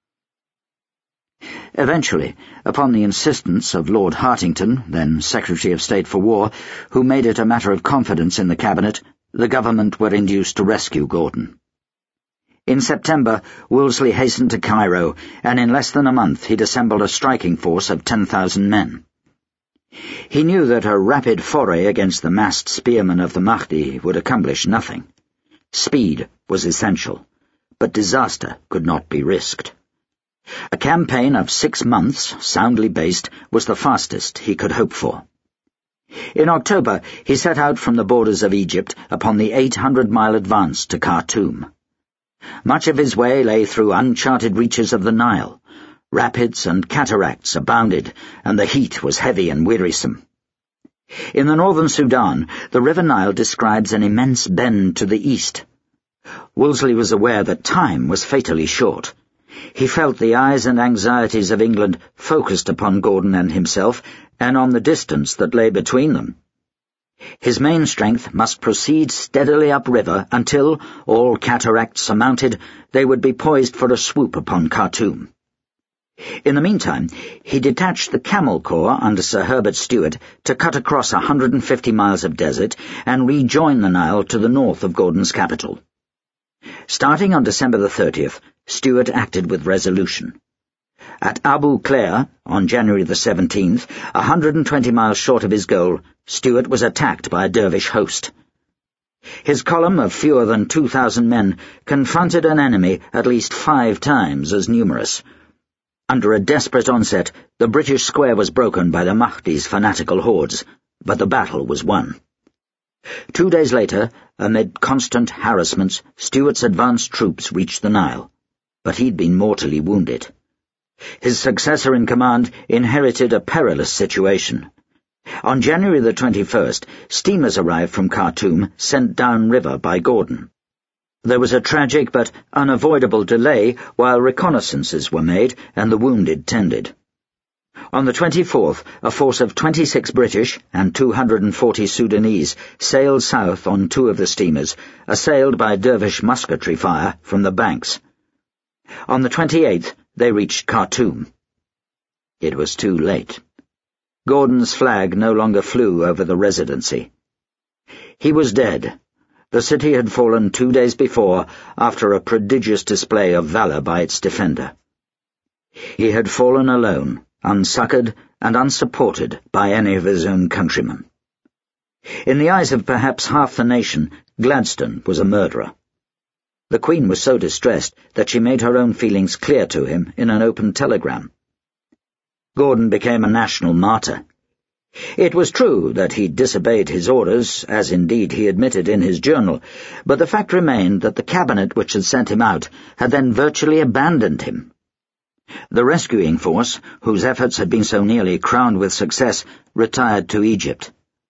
Speaker 1: Eventually, upon the insistence of Lord Hartington, then Secretary of State for War, who made it a matter of confidence in the Cabinet, the government were induced to rescue Gordon. In September, Wolseley hastened to Cairo, and in less than a month he'd assembled a striking force of 10,000 men. He knew that a rapid foray against the massed spearmen of the Mahdi would accomplish nothing. Speed was essential, but disaster could not be risked. A campaign of 6 months, soundly based, was the fastest he could hope for. In October, he set out from the borders of Egypt upon the 800-mile advance to Khartoum. Much of his way lay through uncharted reaches of the Nile. Rapids and cataracts abounded, and the heat was heavy and wearisome. In the northern Sudan, the River Nile describes an immense bend to the east. Wolseley was aware that time was fatally short. He felt the eyes and anxieties of England focused upon Gordon and himself, and on the distance that lay between them. His main strength must proceed steadily upriver until, all cataracts surmounted, they would be poised for a swoop upon Khartoum. In the meantime, he detached the Camel Corps under Sir Herbert Stewart to cut across 150 miles of desert and rejoin the Nile to the north of Gordon's capital. Starting on December the 30th, Stewart acted with resolution. At Abu Klea, on January the 17th, 120 miles short of his goal, Stewart was attacked by a dervish host. His column of fewer than 2,000 men confronted an enemy at least 5 times as numerous. Under a desperate onset, the British square was broken by the Mahdi's fanatical hordes, but the battle was won. 2 days later, amid constant harassments, Stewart's advanced troops reached the Nile, but he'd been mortally wounded. His successor in command inherited a perilous situation. On January the 21st, steamers arrived from Khartoum, sent downriver by Gordon. There was a tragic but unavoidable delay while reconnaissances were made and the wounded tended. On the 24th, a force of 26 British and 240 Sudanese sailed south on 2 of the steamers, assailed by dervish musketry fire from the banks. On the 28th, they reached Khartoum. It was too late. Gordon's flag no longer flew over the Residency. He was dead. The city had fallen 2 days before after a prodigious display of valour by its defender. He had fallen alone, unsuccoured and unsupported by any of his own countrymen. In the eyes of perhaps half the nation, Gladstone was a murderer. The Queen was so distressed that she made her own feelings clear to him in an open telegram. Gordon became a national martyr. It was true that he disobeyed his orders, as indeed he admitted in his journal, but the fact remained that the cabinet which had sent him out had then virtually abandoned him. The rescuing force, whose efforts had been so nearly crowned with success, retired to Egypt.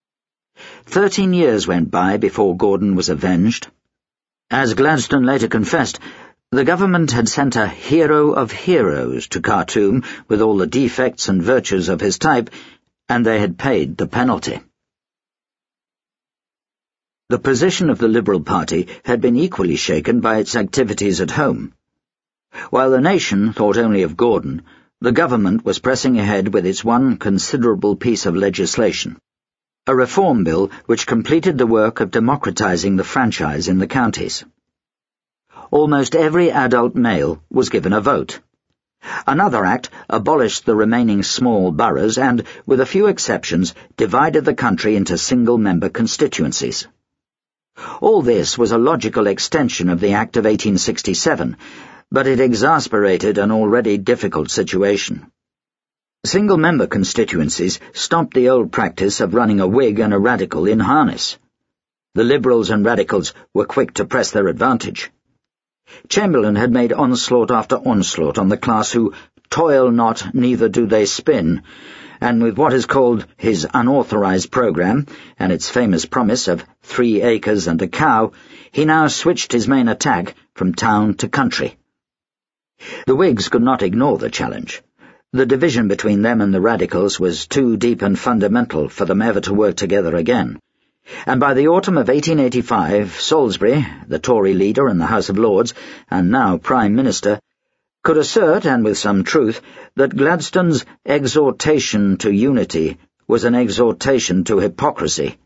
Speaker 1: 13 years went by before Gordon was avenged. As Gladstone later confessed, the government had sent a hero of heroes to Khartoum with all the defects and virtues of his type, and they had paid the penalty. The position of the Liberal Party had been equally shaken by its activities at home. While the nation thought only of Gordon, the government was pressing ahead with its one considerable piece of legislation, a reform bill which completed the work of democratizing the franchise in the counties. Almost every adult male was given a vote. Another act abolished the remaining small boroughs and, with a few exceptions, divided the country into single-member constituencies. All this was a logical extension of the Act of 1867, but it exasperated an already difficult situation. Single-member constituencies stopped the old practice of running a Whig and a Radical in harness. The Liberals and Radicals were quick to press their advantage. Chamberlain had made onslaught after onslaught on the class who toil not, neither do they spin, and with what is called his unauthorized programme, and its famous promise of 3 acres and a cow, he now switched his main attack from town to country. The Whigs could not ignore the challenge. The division between them and the Radicals was too deep and fundamental for them ever to work together again. And by the autumn of 1885, Salisbury, the Tory leader in the House of Lords, and now Prime Minister, could assert, and with some truth, that Gladstone's exhortation to unity was an exhortation to hypocrisy.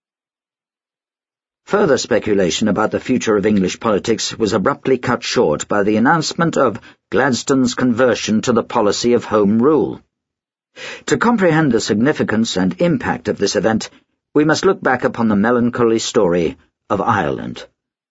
Speaker 1: Further speculation about the future of English politics was abruptly cut short by the announcement of Gladstone's conversion to the policy of Home Rule. To comprehend the significance and impact of this event, we must look back upon the melancholy story of Ireland.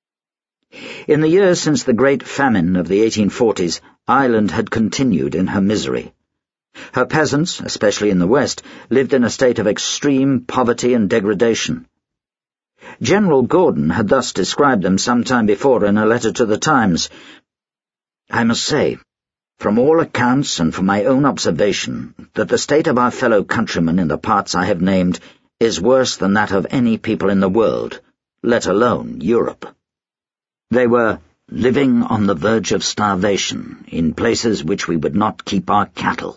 Speaker 1: In the years since the Great Famine of the 1840s, Ireland had continued in her misery. Her peasants, especially in the West, lived in a state of extreme poverty and degradation. General Gordon had thus described them some time before in a letter to the Times. "I must say, from all accounts and from my own observation, that the state of our fellow countrymen in the parts I have named is worse than that of any people in the world, let alone Europe." They were living on the verge of starvation, in places which we would not keep our cattle.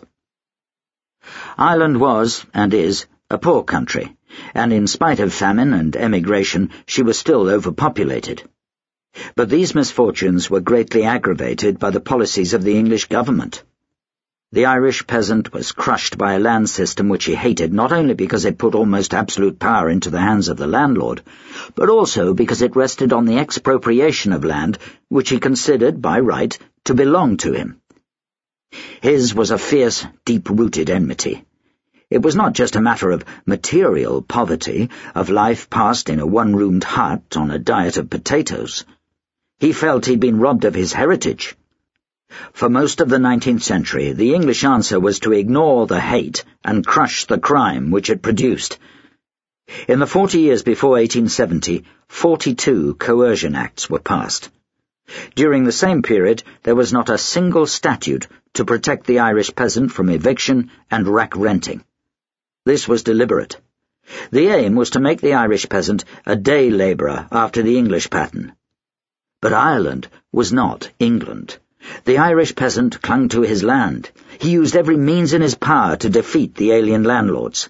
Speaker 1: Ireland was, and is, a poor country, and in spite of famine and emigration, she was still overpopulated. But these misfortunes were greatly aggravated by the policies of the English government. The Irish peasant was crushed by a land system which he hated, not only because it put almost absolute power into the hands of the landlord, but also because it rested on the expropriation of land which he considered, by right, to belong to him. His was a fierce, deep-rooted enmity. It was not just a matter of material poverty, of life passed in a one-roomed hut on a diet of potatoes. He felt he'd been robbed of his heritage. For most of the 19th century, the English answer was to ignore the hate and crush the crime which it produced. In the 40 years before 1870, 42 coercion acts were passed. During the same period, there was not a single statute to protect the Irish peasant from eviction and rack renting. This was deliberate. The aim was to make the Irish peasant a day labourer after the English pattern. But Ireland was not England. The Irish peasant clung to his land. He used every means in his power to defeat the alien landlords.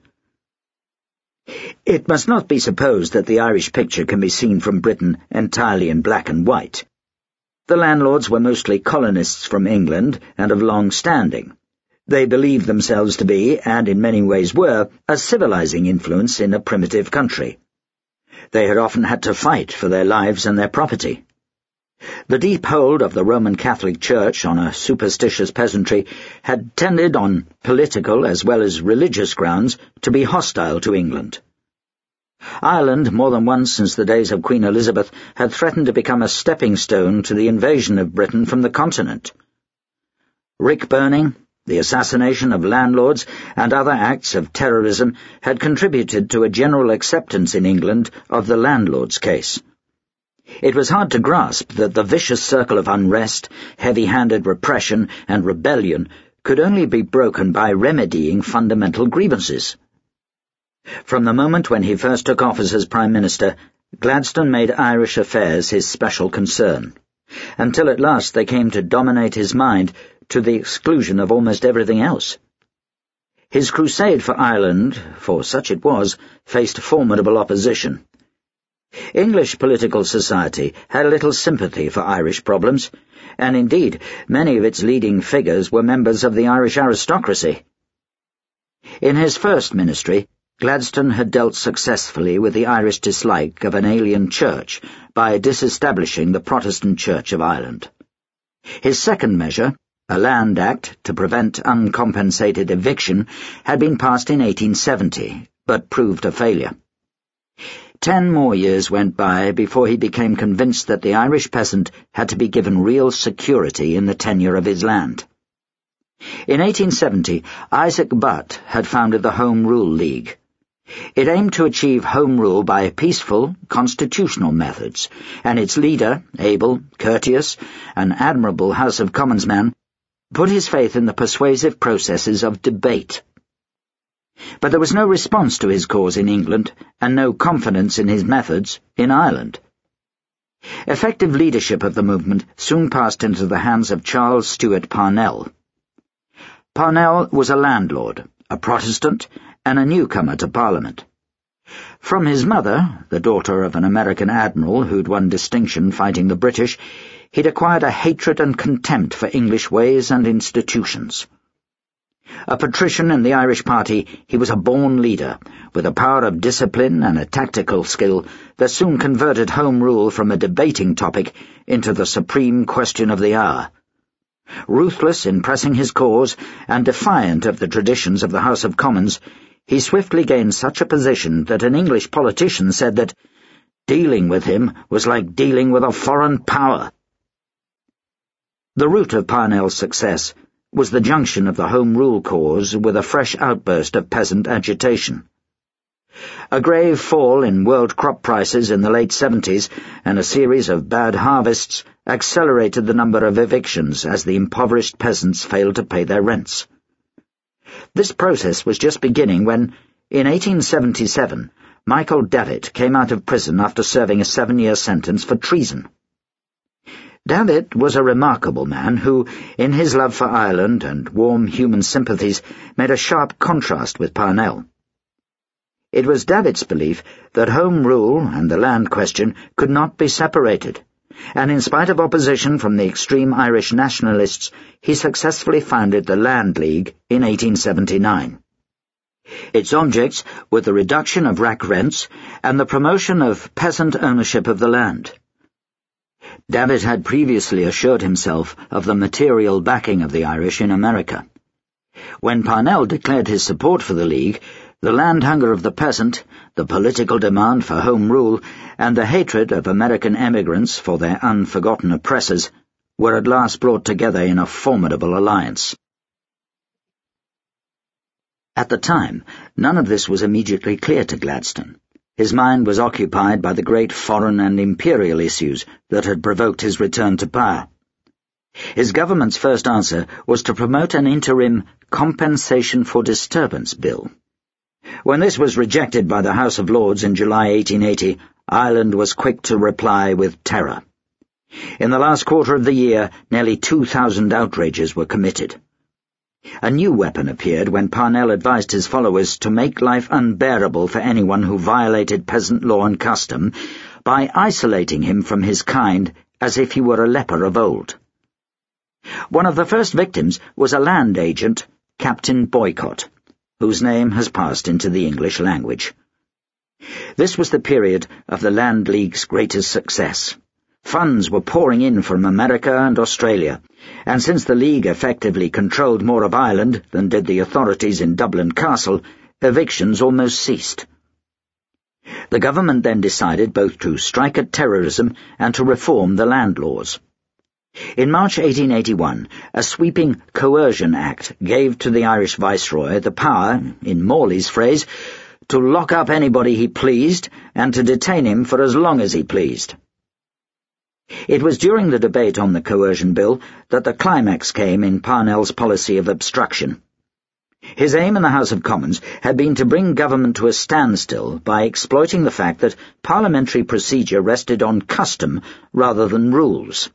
Speaker 1: It must not be supposed that the Irish picture can be seen from Britain entirely in black and white. The landlords were mostly colonists from England and of long standing. They believed themselves to be, and in many ways were, a civilizing influence in a primitive country. They had often had to fight for their lives and their property. The deep hold of the Roman Catholic Church on a superstitious peasantry had tended, on political as well as religious grounds, to be hostile to England. Ireland, more than once since the days of Queen Elizabeth, had threatened to become a stepping stone to the invasion of Britain from the continent. Rick burning, the assassination of landlords, and other acts of terrorism had contributed to a general acceptance in England of the landlord's case. It was hard to grasp that the vicious circle of unrest, heavy-handed repression, and rebellion could only be broken by remedying fundamental grievances. From the moment when he first took office as Prime Minister, Gladstone made Irish affairs his special concern, until at last they came to dominate his mind to the exclusion of almost everything else. His crusade for Ireland, for such it was, faced formidable opposition. English political society had little sympathy for Irish problems, and indeed many of its leading figures were members of the Irish aristocracy. In his first ministry, Gladstone had dealt successfully with the Irish dislike of an alien church by disestablishing the Protestant Church of Ireland. His second measure, a Land Act to prevent uncompensated eviction, had been passed in 1870, but proved a failure. 10 more years went by before he became convinced that the Irish peasant had to be given real security in the tenure of his land. In 1870, Isaac Butt had founded the Home Rule League. It aimed to achieve home rule by peaceful, constitutional methods, and its leader, able, courteous, and admirable House of Commons man, put his faith in the persuasive processes of debate. But there was no response to his cause in England, and no confidence in his methods in Ireland. Effective leadership of the movement soon passed into the hands of Charles Stewart Parnell. Parnell was a landlord, a Protestant, and a newcomer to Parliament. From his mother, the daughter of an American admiral who'd won distinction fighting the British, he'd acquired a hatred and contempt for English ways and institutions. A patrician in the Irish party, he was a born leader, with a power of discipline and a tactical skill that soon converted Home Rule from a debating topic into the supreme question of the hour. Ruthless in pressing his cause, and defiant of the traditions of the House of Commons, he swiftly gained such a position that an English politician said that dealing with him was like dealing with a foreign power. The root of Parnell's success was the junction of the Home Rule cause with a fresh outburst of peasant agitation. A grave fall in world crop prices in the late 70s and a series of bad harvests accelerated the number of evictions as the impoverished peasants failed to pay their rents. This process was just beginning when, in 1877, Michael Davitt came out of prison after serving a 7-year sentence for treason. Davitt was a remarkable man who, in his love for Ireland and warm human sympathies, made a sharp contrast with Parnell. It was Davitt's belief that Home Rule and the land question could not be separated, and in spite of opposition from the extreme Irish nationalists, he successfully founded the Land League in 1879. Its objects were the reduction of rack rents and the promotion of peasant ownership of the land. Davitt had previously assured himself of the material backing of the Irish in America. When Parnell declared his support for the League, the land hunger of the peasant, the political demand for Home Rule, and the hatred of American emigrants for their unforgotten oppressors were at last brought together in a formidable alliance. At the time, none of this was immediately clear to Gladstone. His mind was occupied by the great foreign and imperial issues that had provoked his return to power. His government's first answer was to promote an interim Compensation for Disturbance Bill. When this was rejected by the House of Lords in July 1880, Ireland was quick to reply with terror. In the last quarter of the year, nearly 2,000 outrages were committed. A new weapon appeared when Parnell advised his followers to make life unbearable for anyone who violated peasant law and custom by isolating him from his kind as if he were a leper of old. One of the first victims was a land agent, Captain Boycott, whose name has passed into the English language. This was the period of the Land League's greatest success. Funds were pouring in from America and Australia, and since the League effectively controlled more of Ireland than did the authorities in Dublin Castle, evictions almost ceased. The government then decided both to strike at terrorism and to reform the land laws. In March 1881, a sweeping Coercion Act gave to the Irish Viceroy the power, in Morley's phrase, to lock up anybody he pleased and to detain him for as long as he pleased. It was during the debate on the Coercion Bill that the climax came in Parnell's policy of obstruction. His aim in the House of Commons had been to bring government to a standstill by exploiting the fact that parliamentary procedure rested on custom rather than rules.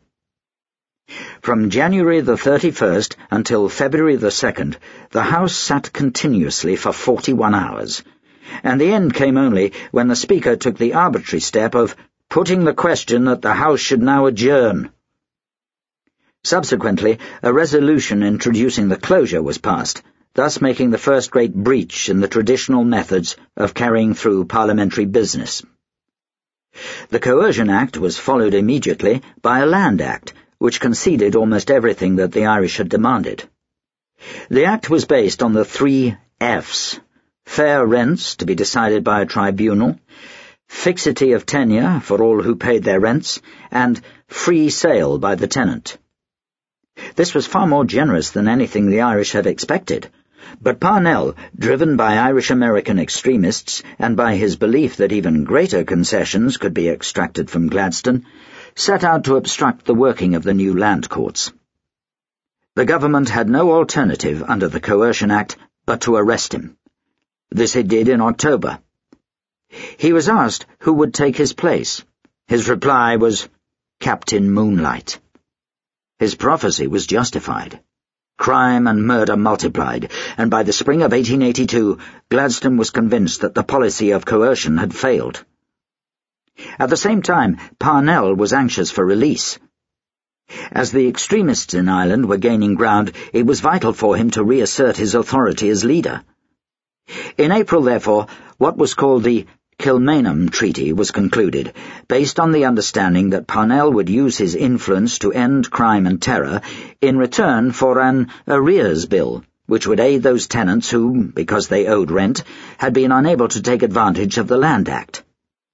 Speaker 1: From January the 31st until February the 2nd, the House sat continuously for 41 hours, and the end came only when the Speaker took the arbitrary step of putting the question that the House should now adjourn. Subsequently, a resolution introducing the closure was passed, thus making the first great breach in the traditional methods of carrying through parliamentary business. The Coercion Act was followed immediately by a Land Act, which conceded almost everything that the Irish had demanded. The Act was based on the 3 Fs: fair rents to be decided by a tribunal, fixity of tenure for all who paid their rents, and free sale by the tenant. This was far more generous than anything the Irish had expected. But Parnell, driven by Irish-American extremists and by his belief that even greater concessions could be extracted from Gladstone, set out to obstruct the working of the new land courts. The government had no alternative under the Coercion Act but to arrest him. This it did in October. He was asked who would take his place. His reply was, "Captain Moonlight." His prophecy was justified. Crime and murder multiplied, and by the spring of 1882, Gladstone was convinced that the policy of coercion had failed. At the same time, Parnell was anxious for release. As the extremists in Ireland were gaining ground, it was vital for him to reassert his authority as leader. In April, therefore, what was called the Kilmainham Treaty was concluded, based on the understanding that Parnell would use his influence to end crime and terror in return for an arrears bill, which would aid those tenants who, because they owed rent, had been unable to take advantage of the Land Act.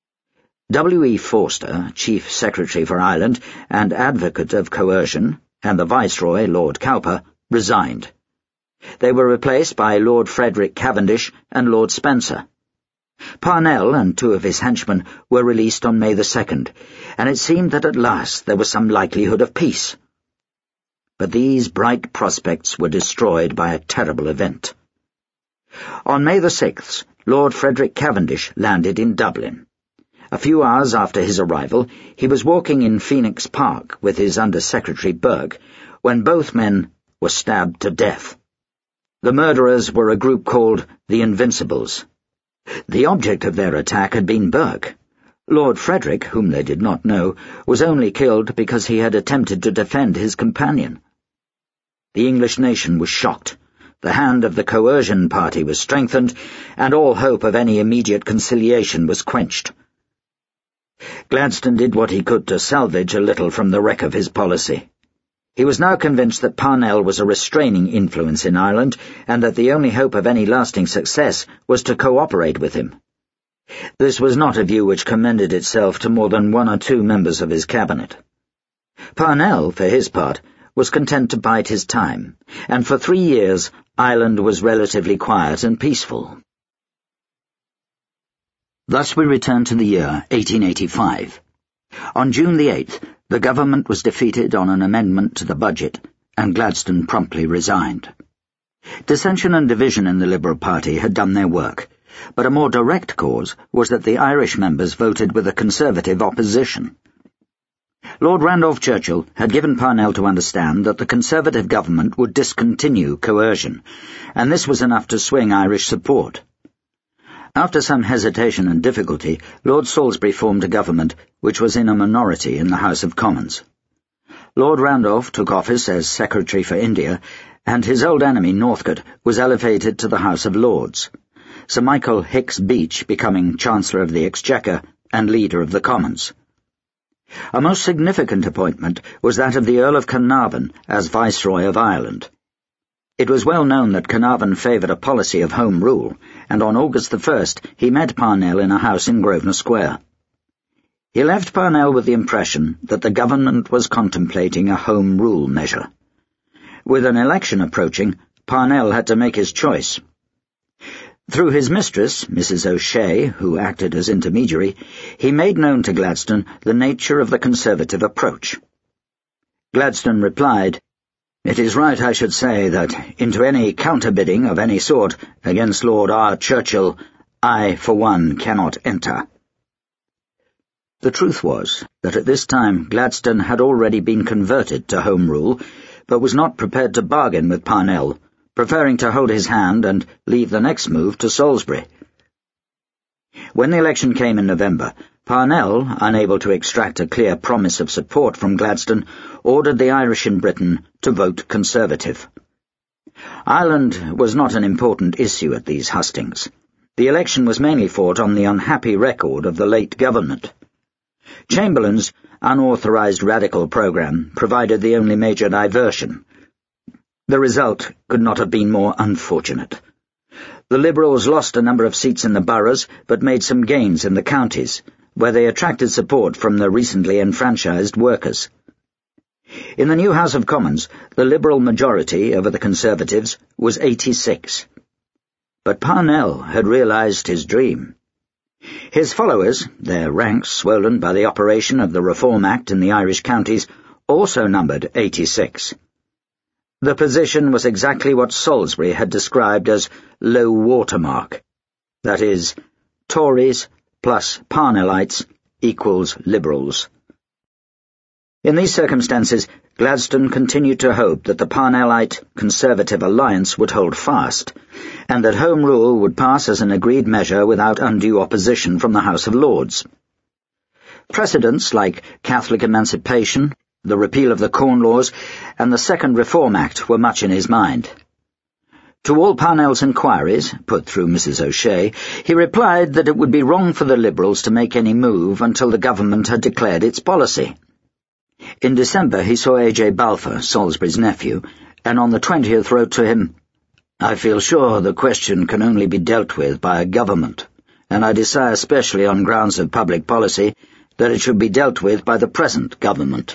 Speaker 1: W. E. Forster, Chief Secretary for Ireland and advocate of coercion, and the Viceroy, Lord Cowper, resigned. They were replaced by Lord Frederick Cavendish and Lord Spencer. Parnell and two of his henchmen were released on May the 2nd, and it seemed that at last there was some likelihood of peace. But these bright prospects were destroyed by a terrible event. On May the 6th, Lord Frederick Cavendish landed in Dublin. A few hours after his arrival, he was walking in Phoenix Park with his Under-Secretary Burke, when both men were stabbed to death. The murderers were a group called the Invincibles. The object of their attack had been Burke. Lord Frederick, whom they did not know, was only killed because he had attempted to defend his companion. The English nation was shocked. The hand of the coercion party was strengthened, and all hope of any immediate conciliation was quenched. Gladstone did what he could to salvage a little from the wreck of his policy. He was now convinced that Parnell was a restraining influence in Ireland, and that the only hope of any lasting success was to cooperate with him. This was not a view which commended itself to more than one or two members of his cabinet. Parnell, for his part, was content to bide his time, and for 3 years Ireland was relatively quiet and peaceful. Thus we return to the year 1885. On June the 8th, the government was defeated on an amendment to the budget, and Gladstone promptly resigned. Dissension and division in the Liberal Party had done their work, but a more direct cause was that the Irish members voted with a Conservative opposition. Lord Randolph Churchill had given Parnell to understand that the Conservative government would discontinue coercion, and this was enough to swing Irish support. After some hesitation and difficulty, Lord Salisbury formed a government which was in a minority in the House of Commons. Lord Randolph took office as Secretary for India, and his old enemy Northcote was elevated to the House of Lords, Sir Michael Hicks Beach becoming Chancellor of the Exchequer and Leader of the Commons. A most significant appointment was that of the Earl of Carnarvon as Viceroy of Ireland. It was well known that Carnarvon favoured a policy of Home Rule, and on August the 1st he met Parnell in a house in Grosvenor Square. He left Parnell with the impression that the government was contemplating a Home Rule measure. With an election approaching, Parnell had to make his choice. Through his mistress, Mrs. O'Shea, who acted as intermediary, he made known to Gladstone the nature of the Conservative approach. Gladstone replied, "It is right I should say that into any counterbidding of any sort against Lord R. Churchill, I, for one, cannot enter." The truth was that at this time Gladstone had already been converted to Home Rule, but was not prepared to bargain with Parnell, preferring to hold his hand and leave the next move to Salisbury. When the election came in November, Parnell, unable to extract a clear promise of support from Gladstone, ordered the Irish in Britain to vote Conservative. Ireland was not an important issue at these hustings. The election was mainly fought on the unhappy record of the late government. Chamberlain's unauthorised radical programme provided the only major diversion. The result could not have been more unfortunate. The Liberals lost a number of seats in the boroughs, but made some gains in the counties, where they attracted support from the recently enfranchised workers. In the new House of Commons, the Liberal majority over the Conservatives was 86. But Parnell had realised his dream. His followers, their ranks swollen by the operation of the Reform Act in the Irish counties, also numbered 86. The position was exactly what Salisbury had described as low watermark. That is, Tories plus Parnellites equals Liberals. In these circumstances, Gladstone continued to hope that the Parnellite-Conservative alliance would hold fast, and that Home Rule would pass as an agreed measure without undue opposition from the House of Lords. Precedents like Catholic emancipation, the repeal of the Corn Laws, and the Second Reform Act were much in his mind. To all Parnell's inquiries, put through Mrs. O'Shea, he replied that it would be wrong for the Liberals to make any move until the government had declared its policy. In December he saw A.J. Balfour, Salisbury's nephew, and on the 20th wrote to him, "I feel sure the question can only be dealt with by a government, and I desire especially on grounds of public policy that it should be dealt with by the present government."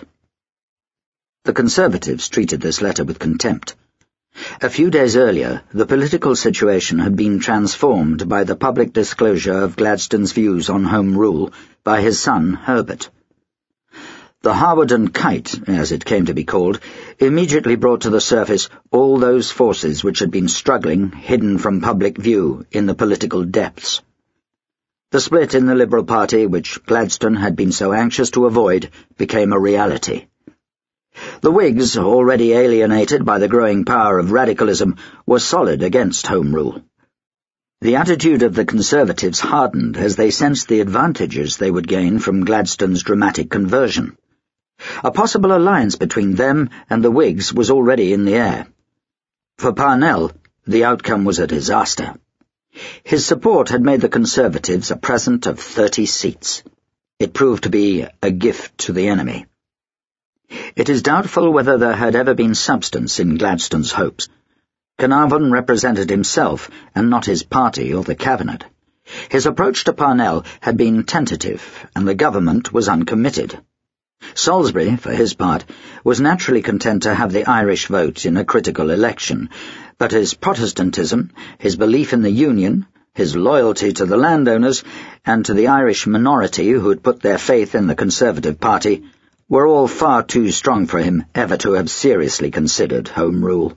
Speaker 1: The Conservatives treated this letter with contempt. A few days earlier, the political situation had been transformed by the public disclosure of Gladstone's views on Home Rule by his son, Herbert. The Hawarden Kite, as it came to be called, immediately brought to the surface all those forces which had been struggling, hidden from public view, in the political depths. The split in the Liberal Party, which Gladstone had been so anxious to avoid, became a reality. The Whigs, already alienated by the growing power of radicalism, were solid against Home Rule. The attitude of the Conservatives hardened as they sensed the advantages they would gain from Gladstone's dramatic conversion. A possible alliance between them and the Whigs was already in the air. For Parnell, the outcome was a disaster. His support had made the Conservatives a present of 30 seats. It proved to be a gift to the enemy. It is doubtful whether there had ever been substance in Gladstone's hopes. Carnarvon represented himself, and not his party or the cabinet. His approach to Parnell had been tentative, and the government was uncommitted. Salisbury, for his part, was naturally content to have the Irish vote in a critical election, but his Protestantism, his belief in the Union, his loyalty to the landowners, and to the Irish minority who had put their faith in the Conservative Party, were all far too strong for him ever to have seriously considered Home Rule.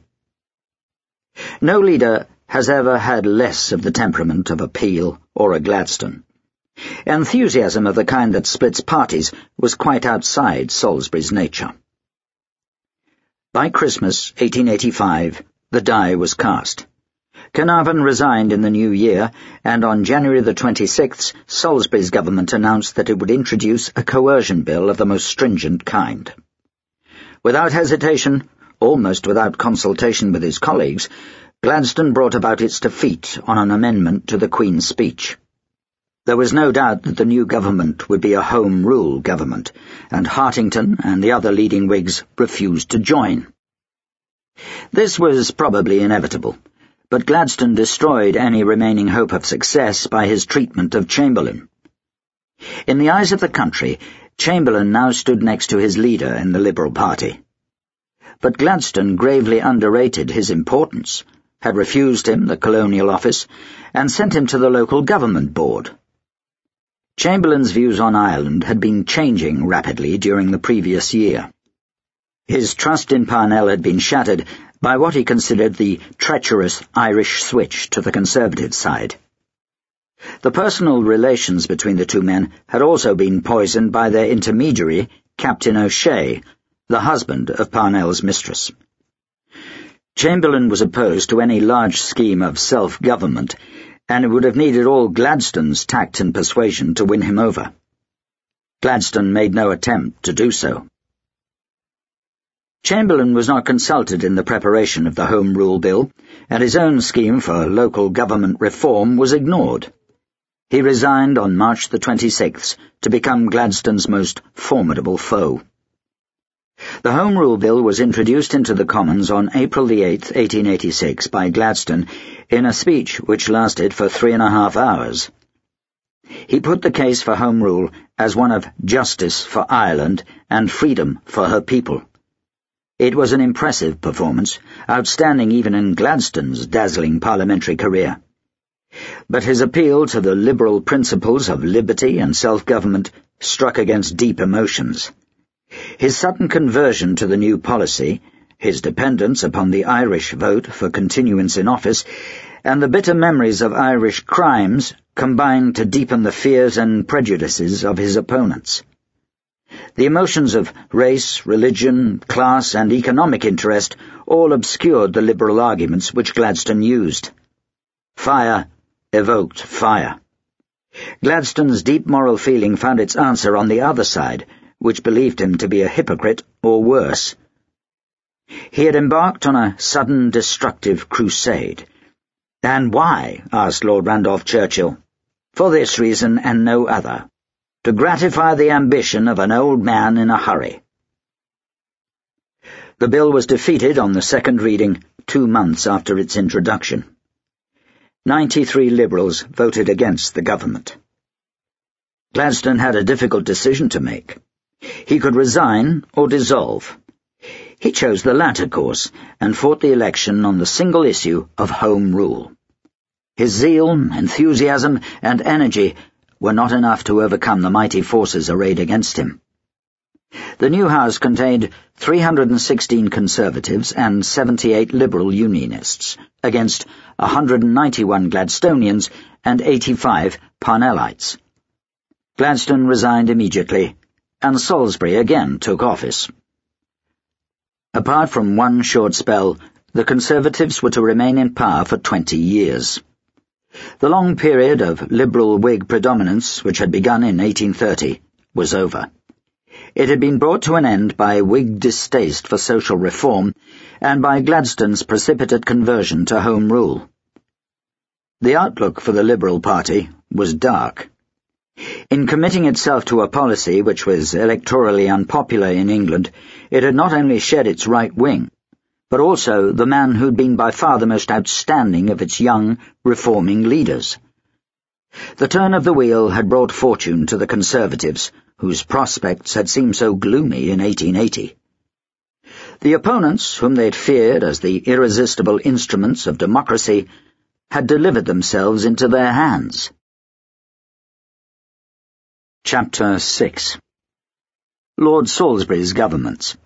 Speaker 1: No leader has ever had less of the temperament of a Peel or a Gladstone. Enthusiasm of the kind that splits parties was quite outside Salisbury's nature. By Christmas 1885, the die was cast. Carnarvon resigned in the new year, and on January the 26th, Salisbury's government announced that it would introduce a coercion bill of the most stringent kind. Without hesitation, almost without consultation with his colleagues, Gladstone brought about its defeat on an amendment to the Queen's speech. There was no doubt that the new government would be a Home Rule government, and Hartington and the other leading Whigs refused to join. This was probably inevitable, but Gladstone destroyed any remaining hope of success by his treatment of Chamberlain. In the eyes of the country, Chamberlain now stood next to his leader in the Liberal Party. But Gladstone gravely underrated his importance, had refused him the colonial office, and sent him to the local government board. Chamberlain's views on Ireland had been changing rapidly during the previous year. His trust in Parnell had been shattered by what he considered the treacherous Irish switch to the Conservative side. The personal relations between the two men had also been poisoned by their intermediary, Captain O'Shea, the husband of Parnell's mistress. Chamberlain was opposed to any large scheme of self-government, and it would have needed all Gladstone's tact and persuasion to win him over. Gladstone made no attempt to do so. Chamberlain was not consulted in the preparation of the Home Rule Bill, and his own scheme for local government reform was ignored. He resigned on March the 26th to become Gladstone's most formidable foe. The Home Rule Bill was introduced into the Commons on April the 8th, 1886, by Gladstone in a speech which lasted for 3.5 hours. He put the case for Home Rule as one of justice for Ireland and freedom for her people, It was an impressive performance, outstanding even in Gladstone's dazzling parliamentary career. But his appeal to the liberal principles of liberty and self-government struck against deep emotions. His sudden conversion to the new policy, his dependence upon the Irish vote for continuance in office, and the bitter memories of Irish crimes combined to deepen the fears and prejudices of his opponents. The emotions of race, religion, class, and economic interest all obscured the liberal arguments which Gladstone used. Fire evoked fire. Gladstone's deep moral feeling found its answer on the other side, which believed him to be a hypocrite or worse. He had embarked on a sudden destructive crusade. And why? Asked Lord Randolph Churchill. For this reason and no other. To gratify the ambition of an old man in a hurry. The bill was defeated on the second reading 2 months after its introduction. 93 Liberals voted against the government. Gladstone had a difficult decision to make. He could resign or dissolve. He chose the latter course and fought the election on the single issue of Home Rule. His zeal, enthusiasm, and energy were not enough to overcome the mighty forces arrayed against him. The new House contained 316 Conservatives and 78 Liberal Unionists, against 191 Gladstonians and 85 Parnellites. Gladstone resigned immediately, and Salisbury again took office. Apart from one short spell, the Conservatives were to remain in power for 20 years. The long period of Liberal Whig predominance, which had begun in 1830, was over. It had been brought to an end by Whig distaste for social reform and by Gladstone's precipitate conversion to Home Rule. The outlook for the Liberal Party was dark. In committing itself to a policy which was electorally unpopular in England, it had not only shed its right wing, but also the man who'd been by far the most outstanding of its young, reforming leaders. The turn of the wheel had brought fortune to the Conservatives, whose prospects had seemed so gloomy in 1880. The opponents, whom they had feared as the irresistible instruments of democracy, had delivered themselves into their hands. Chapter 6. Lord Salisbury's Governments.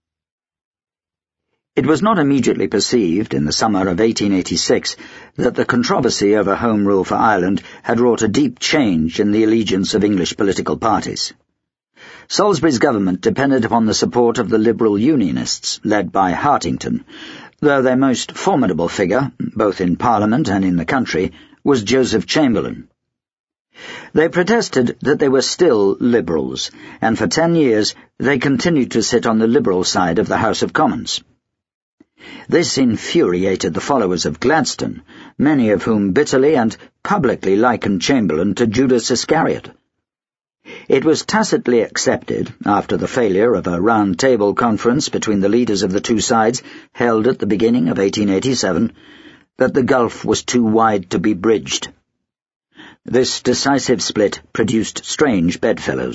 Speaker 1: It was not immediately perceived, in the summer of 1886, that the controversy over Home Rule for Ireland had wrought a deep change in the allegiance of English political parties. Salisbury's government depended upon the support of the Liberal Unionists, led by Hartington, though their most formidable figure, both in Parliament and in the country, was Joseph Chamberlain. They protested that they were still Liberals, and for 10 years they continued to sit on the Liberal side of the House of Commons. This infuriated the followers of Gladstone, many of whom bitterly and publicly likened Chamberlain to Judas Iscariot. It was tacitly accepted, after the failure of a round-table conference between the leaders of the two sides held at the beginning of 1887, that the gulf was too wide to be bridged. This decisive split produced strange bedfellows.